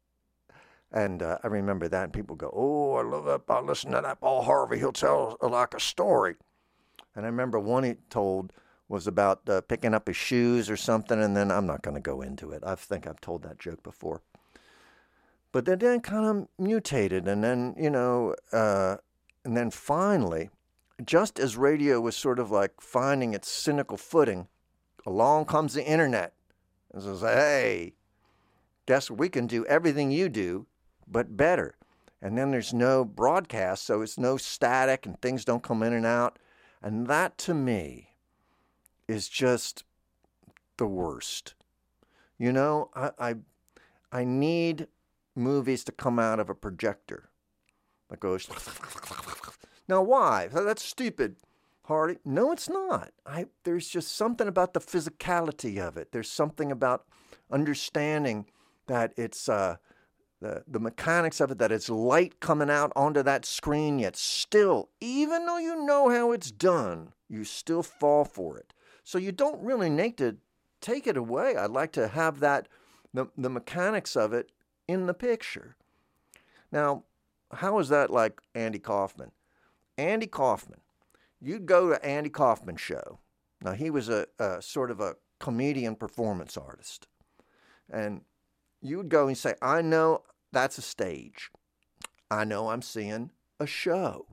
And uh, I remember that, and people go, oh, I love that. I listen to that Paul Harvey. He'll tell uh, like a story. And I remember one he told was about uh, picking up his shoes or something, and then I'm not going to go into it. I think I've told that joke before. But then it kind of mutated, and then, you know, uh, and then finally, just as radio was sort of like finding its cynical footing, along comes the internet. And says, hey, guess we can do everything you do, but better. And then there's no broadcast, so it's no static, and things don't come in and out. And that, to me, is just the worst. You know, I I, I need movies to come out of a projector that goes. Now, why? That's stupid, Hardy. No, it's not. I there's just something about the physicality of it. There's something about understanding that it's uh, the the mechanics of it, that it's light coming out onto that screen, yet still, even though you know how it's done, you still fall for it. So you don't really need to take it away. I'd like to have that, the, the mechanics of it in the picture. Now, how is that like Andy Kaufman? Andy Kaufman, you'd go to Andy Kaufman's show. Now, he was a, a sort of a comedian performance artist. And you would go and say, I know that's a stage. I know I'm seeing a show.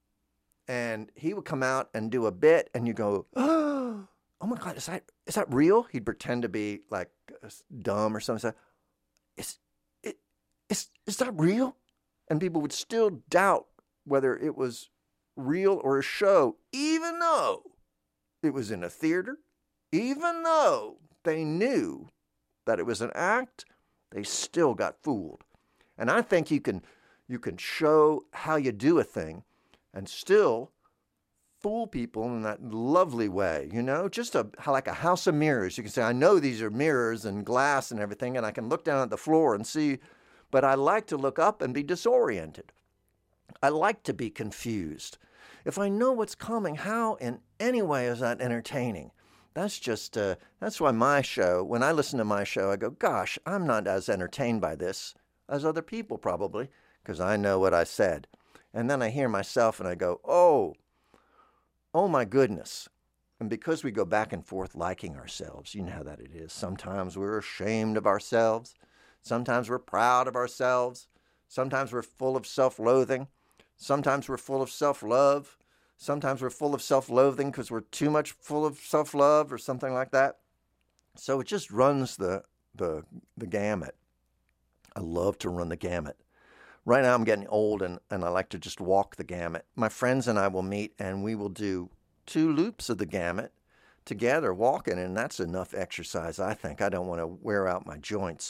And he would come out and do a bit, and you go, oh, oh my God, is that is that real? He'd pretend to be like dumb or something. Say, is, it, is, is that real? And people would still doubt whether it was real or a show, even though it was in a theater, even though they knew that it was an act, they still got fooled. And I think you can you can show how you do a thing and still fool people in that lovely way, you know, just a, like a house of mirrors. You can say, I know these are mirrors and glass and everything, and I can look down at the floor and see, but I like to look up and be disoriented. I like to be confused. If I know what's coming, how in any way is that entertaining? That's just, uh, that's why my show, when I listen to my show, I go, gosh, I'm not as entertained by this as other people probably, because I know what I said. And then I hear myself and I go, oh, oh my goodness. And because we go back and forth liking ourselves, you know how that it is. Sometimes we're ashamed of ourselves. Sometimes we're proud of ourselves. Sometimes we're full of self-loathing. Sometimes we're full of self-love. Sometimes we're full of self-loathing because we're too much full of self-love or something like that. So it just runs the, the, the gamut. I love to run the gamut. Right now I'm getting old and, and I like to just walk the gamut. My friends and I will meet and we will do two loops of the gamut together walking, and that's enough exercise, I think. I don't want to wear out my joints.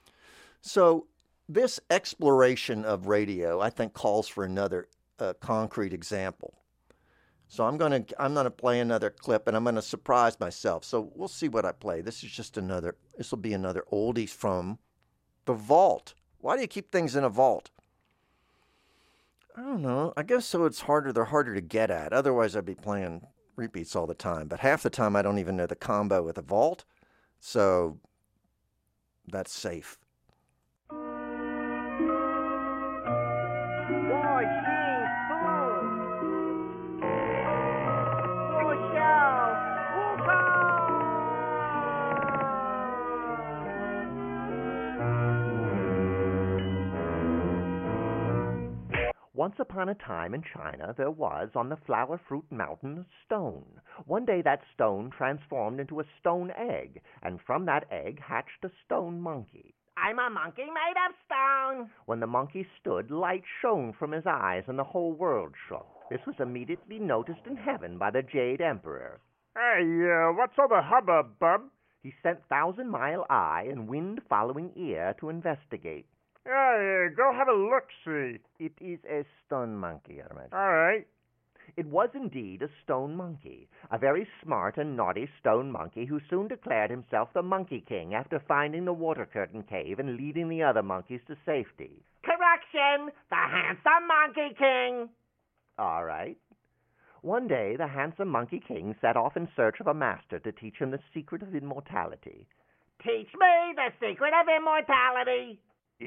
So this exploration of radio, I think, calls for another uh, concrete example. So I'm going to I'm going to play another clip, and I'm going to surprise myself. So we'll see what I play. This is just another, this will be another oldie from the vault. Why do you keep things in a vault? I don't know. I guess so it's harder, they're harder to get at. Otherwise, I'd be playing repeats all the time. But half the time, I don't even know the combo with a vault. So that's safe. Once upon a time in China, there was on the flower fruit mountain a stone, One day that stone transformed into a stone egg, and from that egg hatched a stone monkey. I'm a monkey made of stone. When the monkey stood, light shone from his eyes, and the whole world shook. This was immediately noticed in heaven by the Jade Emperor. Hey, uh, what's all the hubbub, bub? He sent Thousand Mile Eye and Wind Following Ear to investigate. Hey, uh, go have a look-see. It is a stone monkey, Your Majesty. All right. It was indeed a stone monkey, a very smart and naughty stone monkey who soon declared himself the Monkey King after finding the water curtain cave and leading the other monkeys to safety. Correction! The handsome Monkey King! All right. One day, the handsome Monkey King set off in search of a master to teach him the secret of immortality. Teach me the secret of immortality!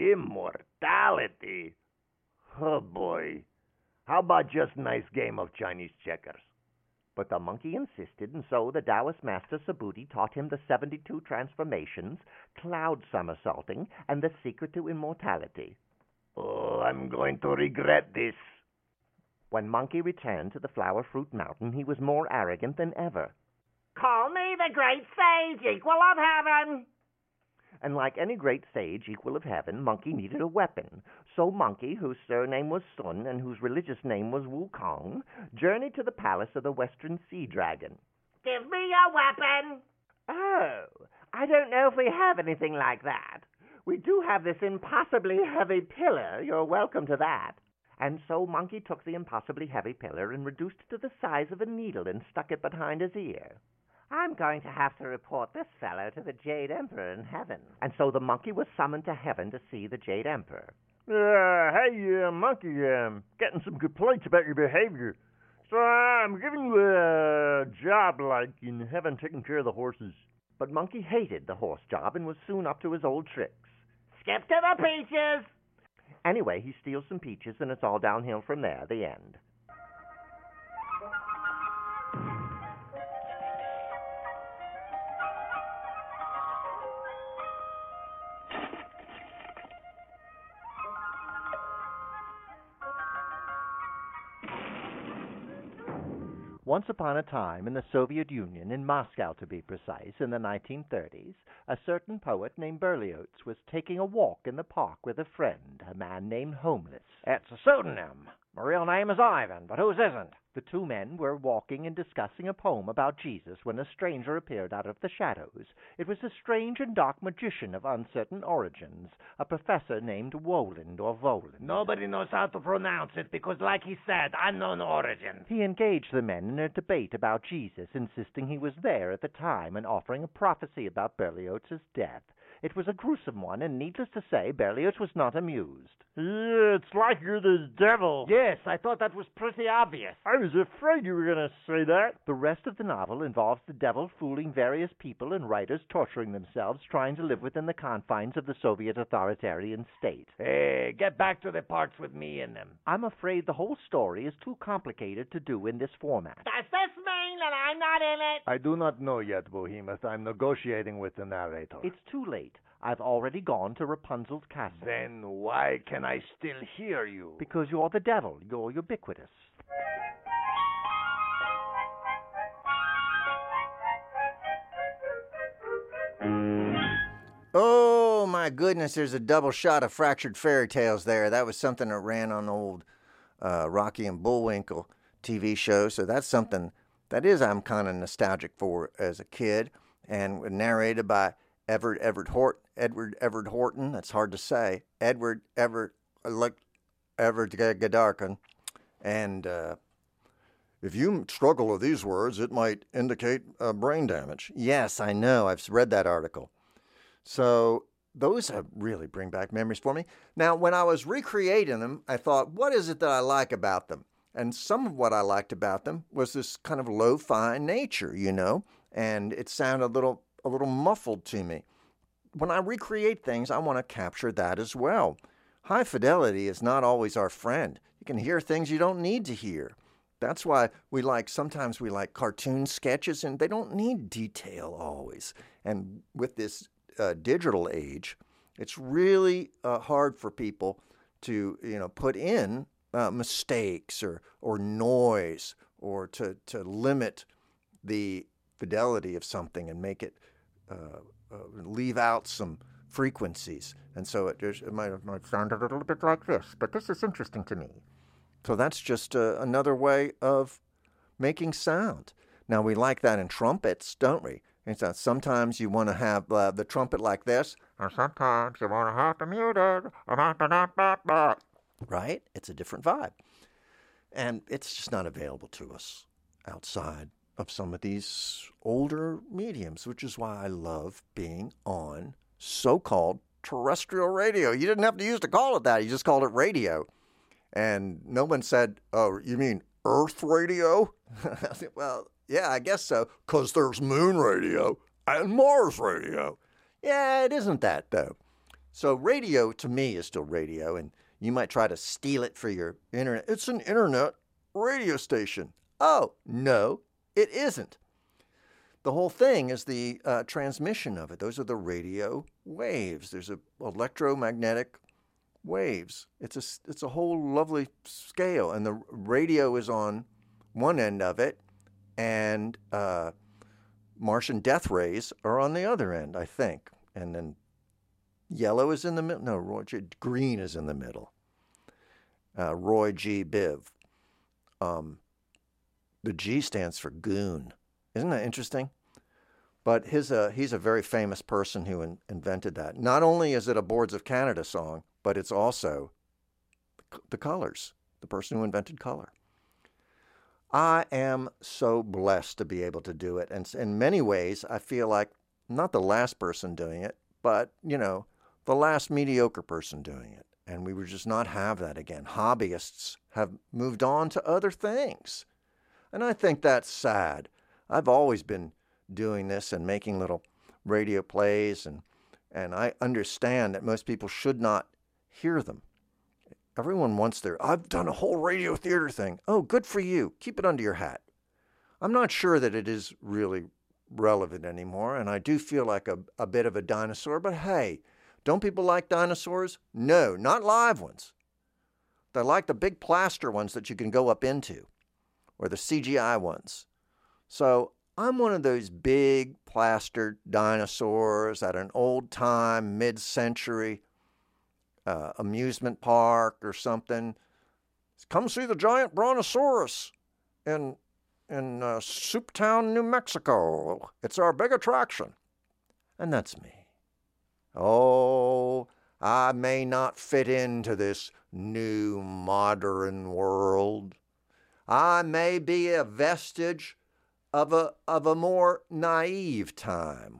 Immortality? Oh, boy. How about just a nice game of Chinese checkers? But the monkey insisted, and so the Taoist master Subhuti taught him the seventy-two transformations, cloud somersaulting, and the secret to immortality. Oh, I'm going to regret this. When Monkey returned to the Flower Fruit Mountain, he was more arrogant than ever. Call me the great sage, equal of heaven! And like any great sage equal of heaven, Monkey needed a weapon. So Monkey, whose surname was Sun and whose religious name was Wukong, journeyed to the palace of the Western Sea Dragon. Give me a weapon! Oh, I don't know if we have anything like that. We do have this impossibly heavy pillar. You're welcome to that. And so Monkey took the impossibly heavy pillar and reduced it to the size of a needle and stuck it behind his ear. I'm going to have to report this fellow to the Jade Emperor in heaven. And so the monkey was summoned to heaven to see the Jade Emperor. Uh, hey, uh, monkey, um, getting some complaints about your behavior. So uh, I'm giving you a job, like, in heaven taking care of the horses. But Monkey hated the horse job and was soon up to his old tricks. Skip to the peaches! Anyway, he steals some peaches, and it's all downhill from there, the end. Once upon a time in the Soviet Union, in Moscow to be precise, in the nineteen thirties, a certain poet named Berlioz was taking a walk in the park with a friend, a man named Homeless. It's a pseudonym. My real name is Ivan, but whose isn't? The two men were walking and discussing a poem about Jesus when a stranger appeared out of the shadows. It was a strange and dark magician of uncertain origins, a professor named Woland or Voland. Nobody knows how to pronounce it because, like he said, unknown origin. He engaged the men in a debate about Jesus, insisting he was there at the time and offering a prophecy about Berlioz's death. It was a gruesome one, and needless to say, Berlioz was not amused. Yeah, it's like you're the devil. Yes, I thought that was pretty obvious. I was afraid you were going to say that. The rest of the novel involves the devil fooling various people and writers torturing themselves trying to live within the confines of the Soviet authoritarian state. Hey, get back to the parts with me in them. I'm afraid the whole story is too complicated to do in this format. Does this mean that I'm not in it? I do not know yet, Behemoth. I'm negotiating with the narrator. It's too late. I've already gone to Rapunzel's castle. Then why can I still hear you? Because you're the devil. You're ubiquitous. Oh, my goodness, there's a double shot of Fractured Fairy Tales there. That was something that ran on the old uh, Rocky and Bullwinkle T V show. So that's something that is I'm kind of nostalgic for as a kid, and narrated by Edward Everett Horton. Edward Everett Horton. That's hard to say. Edward Everett look Everett Gedarkin. And uh, if you struggle with these words, it might indicate uh, brain damage. Yes, I know. I've read that article. So those uh, really bring back memories for me. Now, when I was recreating them, I thought, what is it that I like about them? And some of what I liked about them was this kind of lo-fi nature, you know, and it sounded a little a little muffled to me. When I recreate things, I want to capture that as well. High fidelity is not always our friend. You can hear things you don't need to hear. That's why we like, sometimes we like cartoon sketches, and they don't need detail always. And with this uh, digital age, it's really uh, hard for people to, you know, put in uh, mistakes or or noise, or to, to limit the fidelity of something and make it uh, uh, leave out some frequencies. And so it, just, it might, it might sound a little bit like this, but this is interesting to me. So that's just uh, another way of making sound. Now, we like that in trumpets, don't we? And so sometimes you want to have uh, the trumpet like this, or sometimes you want to have to mute it. Right? It's a different vibe. And it's just not available to us outside of some of these older mediums, which is why I love being on so-called terrestrial radio. You didn't have to use to call it that. You just called it radio. And no one said, oh, you mean Earth radio? I said, well, yeah, I guess so, because there's moon radio and Mars radio. Yeah, it isn't that, though. So radio, to me, is still radio, and you might try to steal it for your internet. It's an internet radio station. Oh, no, it isn't. The whole thing is the uh, transmission of it. Those are the radio waves. There's a electromagnetic waves. It's a, it's a whole lovely scale, and the radio is on one end of it, and uh, Martian death rays are on the other end, I think. And then yellow is in the middle. No, Roy G. Green is in the middle. Uh, Roy G. Biv. Um, the G stands for goon. Isn't that interesting? But his, uh, he's a very famous person who in, invented that. Not only is it a Boards of Canada song, but it's also the colors, the person who invented color. I am so blessed to be able to do it. And in many ways, I feel like not the last person doing it, but, you know, the last mediocre person doing it. And we would just not have that again. Hobbyists have moved on to other things. And I think that's sad. I've always been doing this and making little radio plays, and and I understand that most people should not hear them. Everyone wants their, I've done a whole radio theater thing. Oh, good for you. Keep it under your hat. I'm not sure that it is really relevant anymore, and I do feel like a, a bit of a dinosaur, but hey, don't people like dinosaurs? No, not live ones. They like the big plaster ones that you can go up into, or the C G I ones. So I'm one of those big plastered dinosaurs at an old-time, mid-century uh, amusement park or something. Come see the giant brontosaurus in, in uh, Souptown, New Mexico. It's our big attraction. And that's me. Oh, I may not fit into this new modern world. I may be a vestige of a of a more naive time.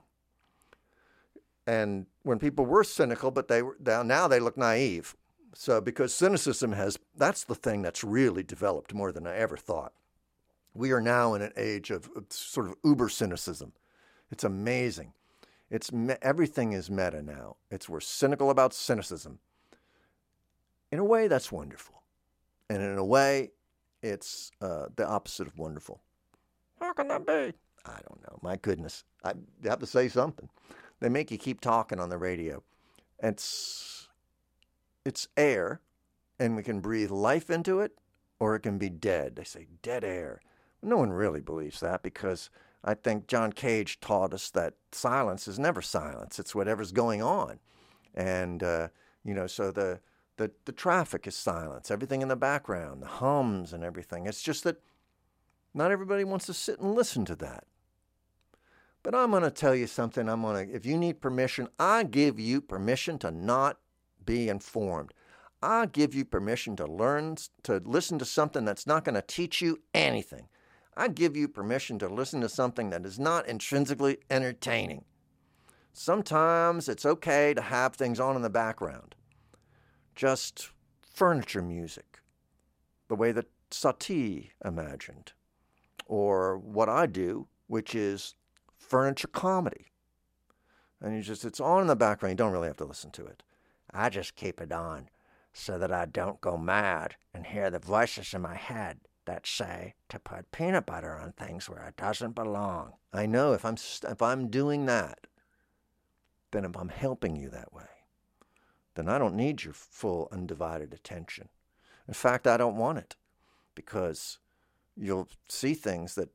And when people were cynical, but they were now they look naive. So because cynicism has, that's the thing that's really developed more than I ever thought. We are now in an age of, of sort of uber cynicism. It's amazing. It's everything is meta now. It's we're cynical about cynicism. In a way, that's wonderful. And in a way, it's uh, the opposite of wonderful. How can that be? I don't know. My goodness. I have to say something. They make you keep talking on the radio. It's, it's air, and we can breathe life into it, or it can be dead. They say dead air. No one really believes that, because I think John Cage taught us that silence is never silence. It's whatever's going on. And, uh, you know, so the, the, the traffic is silence. Everything in the background, the hums and everything. It's just that not everybody wants to sit and listen to that. But I'm going to tell you something. I'm going to, if you need permission, I give you permission to not be informed. I give you permission to learn, to listen to something that's not going to teach you anything. I give you permission to listen to something that is not intrinsically entertaining. Sometimes it's okay to have things on in the background. Just furniture music, the way that Satie imagined. Or what I do, which is furniture comedy. And you just, it's on in the background. You don't really have to listen to it. I just keep it on so that I don't go mad and hear the voices in my head that say to put peanut butter on things where it doesn't belong. I know if I'm if I'm doing that, then if I'm helping you that way, then I don't need your full undivided attention. In fact, I don't want it, because you'll see things that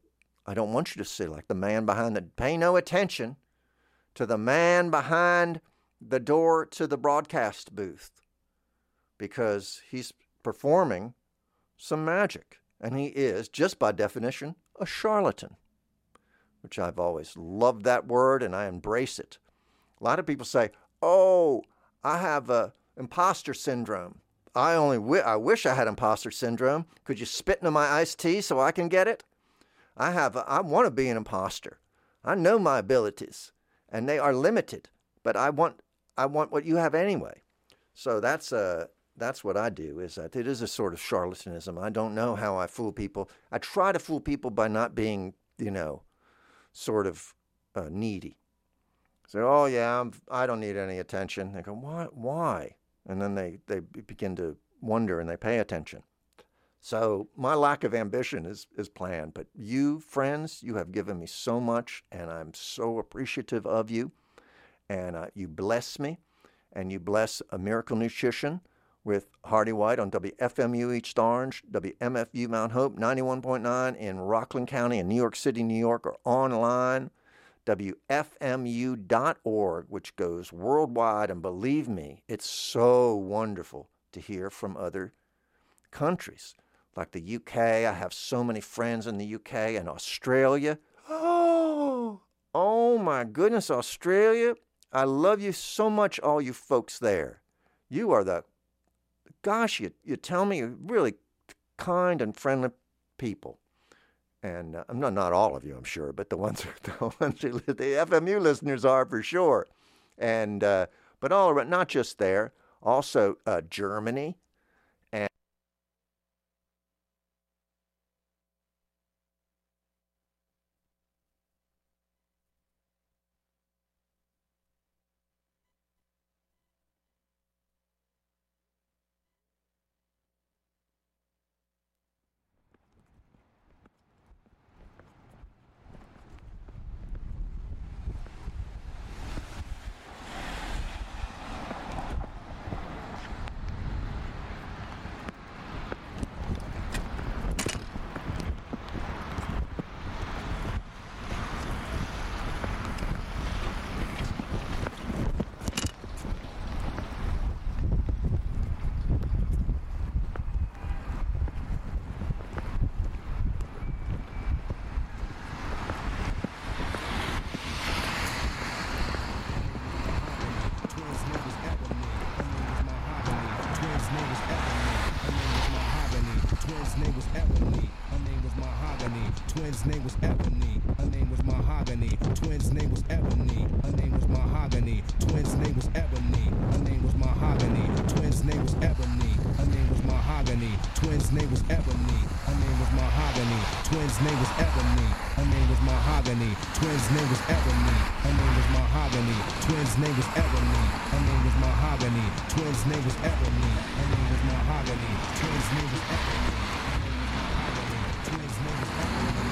I don't want you to see like the man behind the, pay no attention to the man behind the door to the broadcast booth, because he's performing some magic. And he is, just by definition, a charlatan, which I've always loved that word, and I embrace it. A lot of people say, oh, I have a imposter syndrome. I only wi- I wish I had imposter syndrome. Could you spit into my iced tea so I can get it? I have. A, I want to be an imposter. I know my abilities, and they are limited. But I want. I want what you have anyway. So that's uh that's what I do. Is that it is a sort of charlatanism. I don't know how I fool people. I try to fool people by not being, you know, sort of uh, needy. Say, oh yeah, I'm, I don't need any attention. They go, why? Why? And then they they begin to wonder and they pay attention. So my lack of ambition is, is planned. But you, friends, you have given me so much, and I'm so appreciative of you. And uh, you bless me, and you bless a Miracle Nutrition with Hardy White on W F M U East Orange, W M F U Mount Hope, ninety-one point nine in Rockland County in New York City, New York, or online, W F M U dot org, which goes worldwide. And believe me, it's so wonderful to hear from other countries. Like the U K, I have so many friends in the U K and Australia. Oh, oh my goodness, Australia. I love you so much, all you folks there. You are the, gosh, you, you tell me you're really kind and friendly people. And uh, not, not all of you, I'm sure, but the ones, the ones who, the F M U listeners are for sure. And, uh, but all around, not just there, also uh, Germany. And Twins' name was Ebony, her name was Mahogany. Twins' name was Ebony, her name was Mahogany. Twins' name was Ebony, her name was Mahogany. Twins' name was Ebony, her name was Mahogany. Twins' name was Ebony, her name was Mahogany. Twins' name was Ebony, her name was Mahogany. Twins' name was Ebony, her name was Mahogany. Twins' name was Ebony, her name was Mahogany. Twins' name was Ebony, her name was Mahogany. Twins' name was Ebony. Twins' name was Ebony.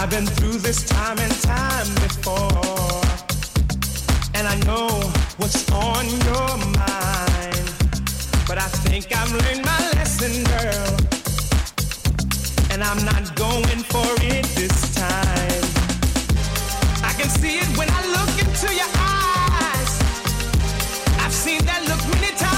I've been through this time and time before, and I know what's on your mind. But I think I've learned my lesson, girl, and I'm not going for it this time. I can see it when I look into your eyes. I've seen that look many times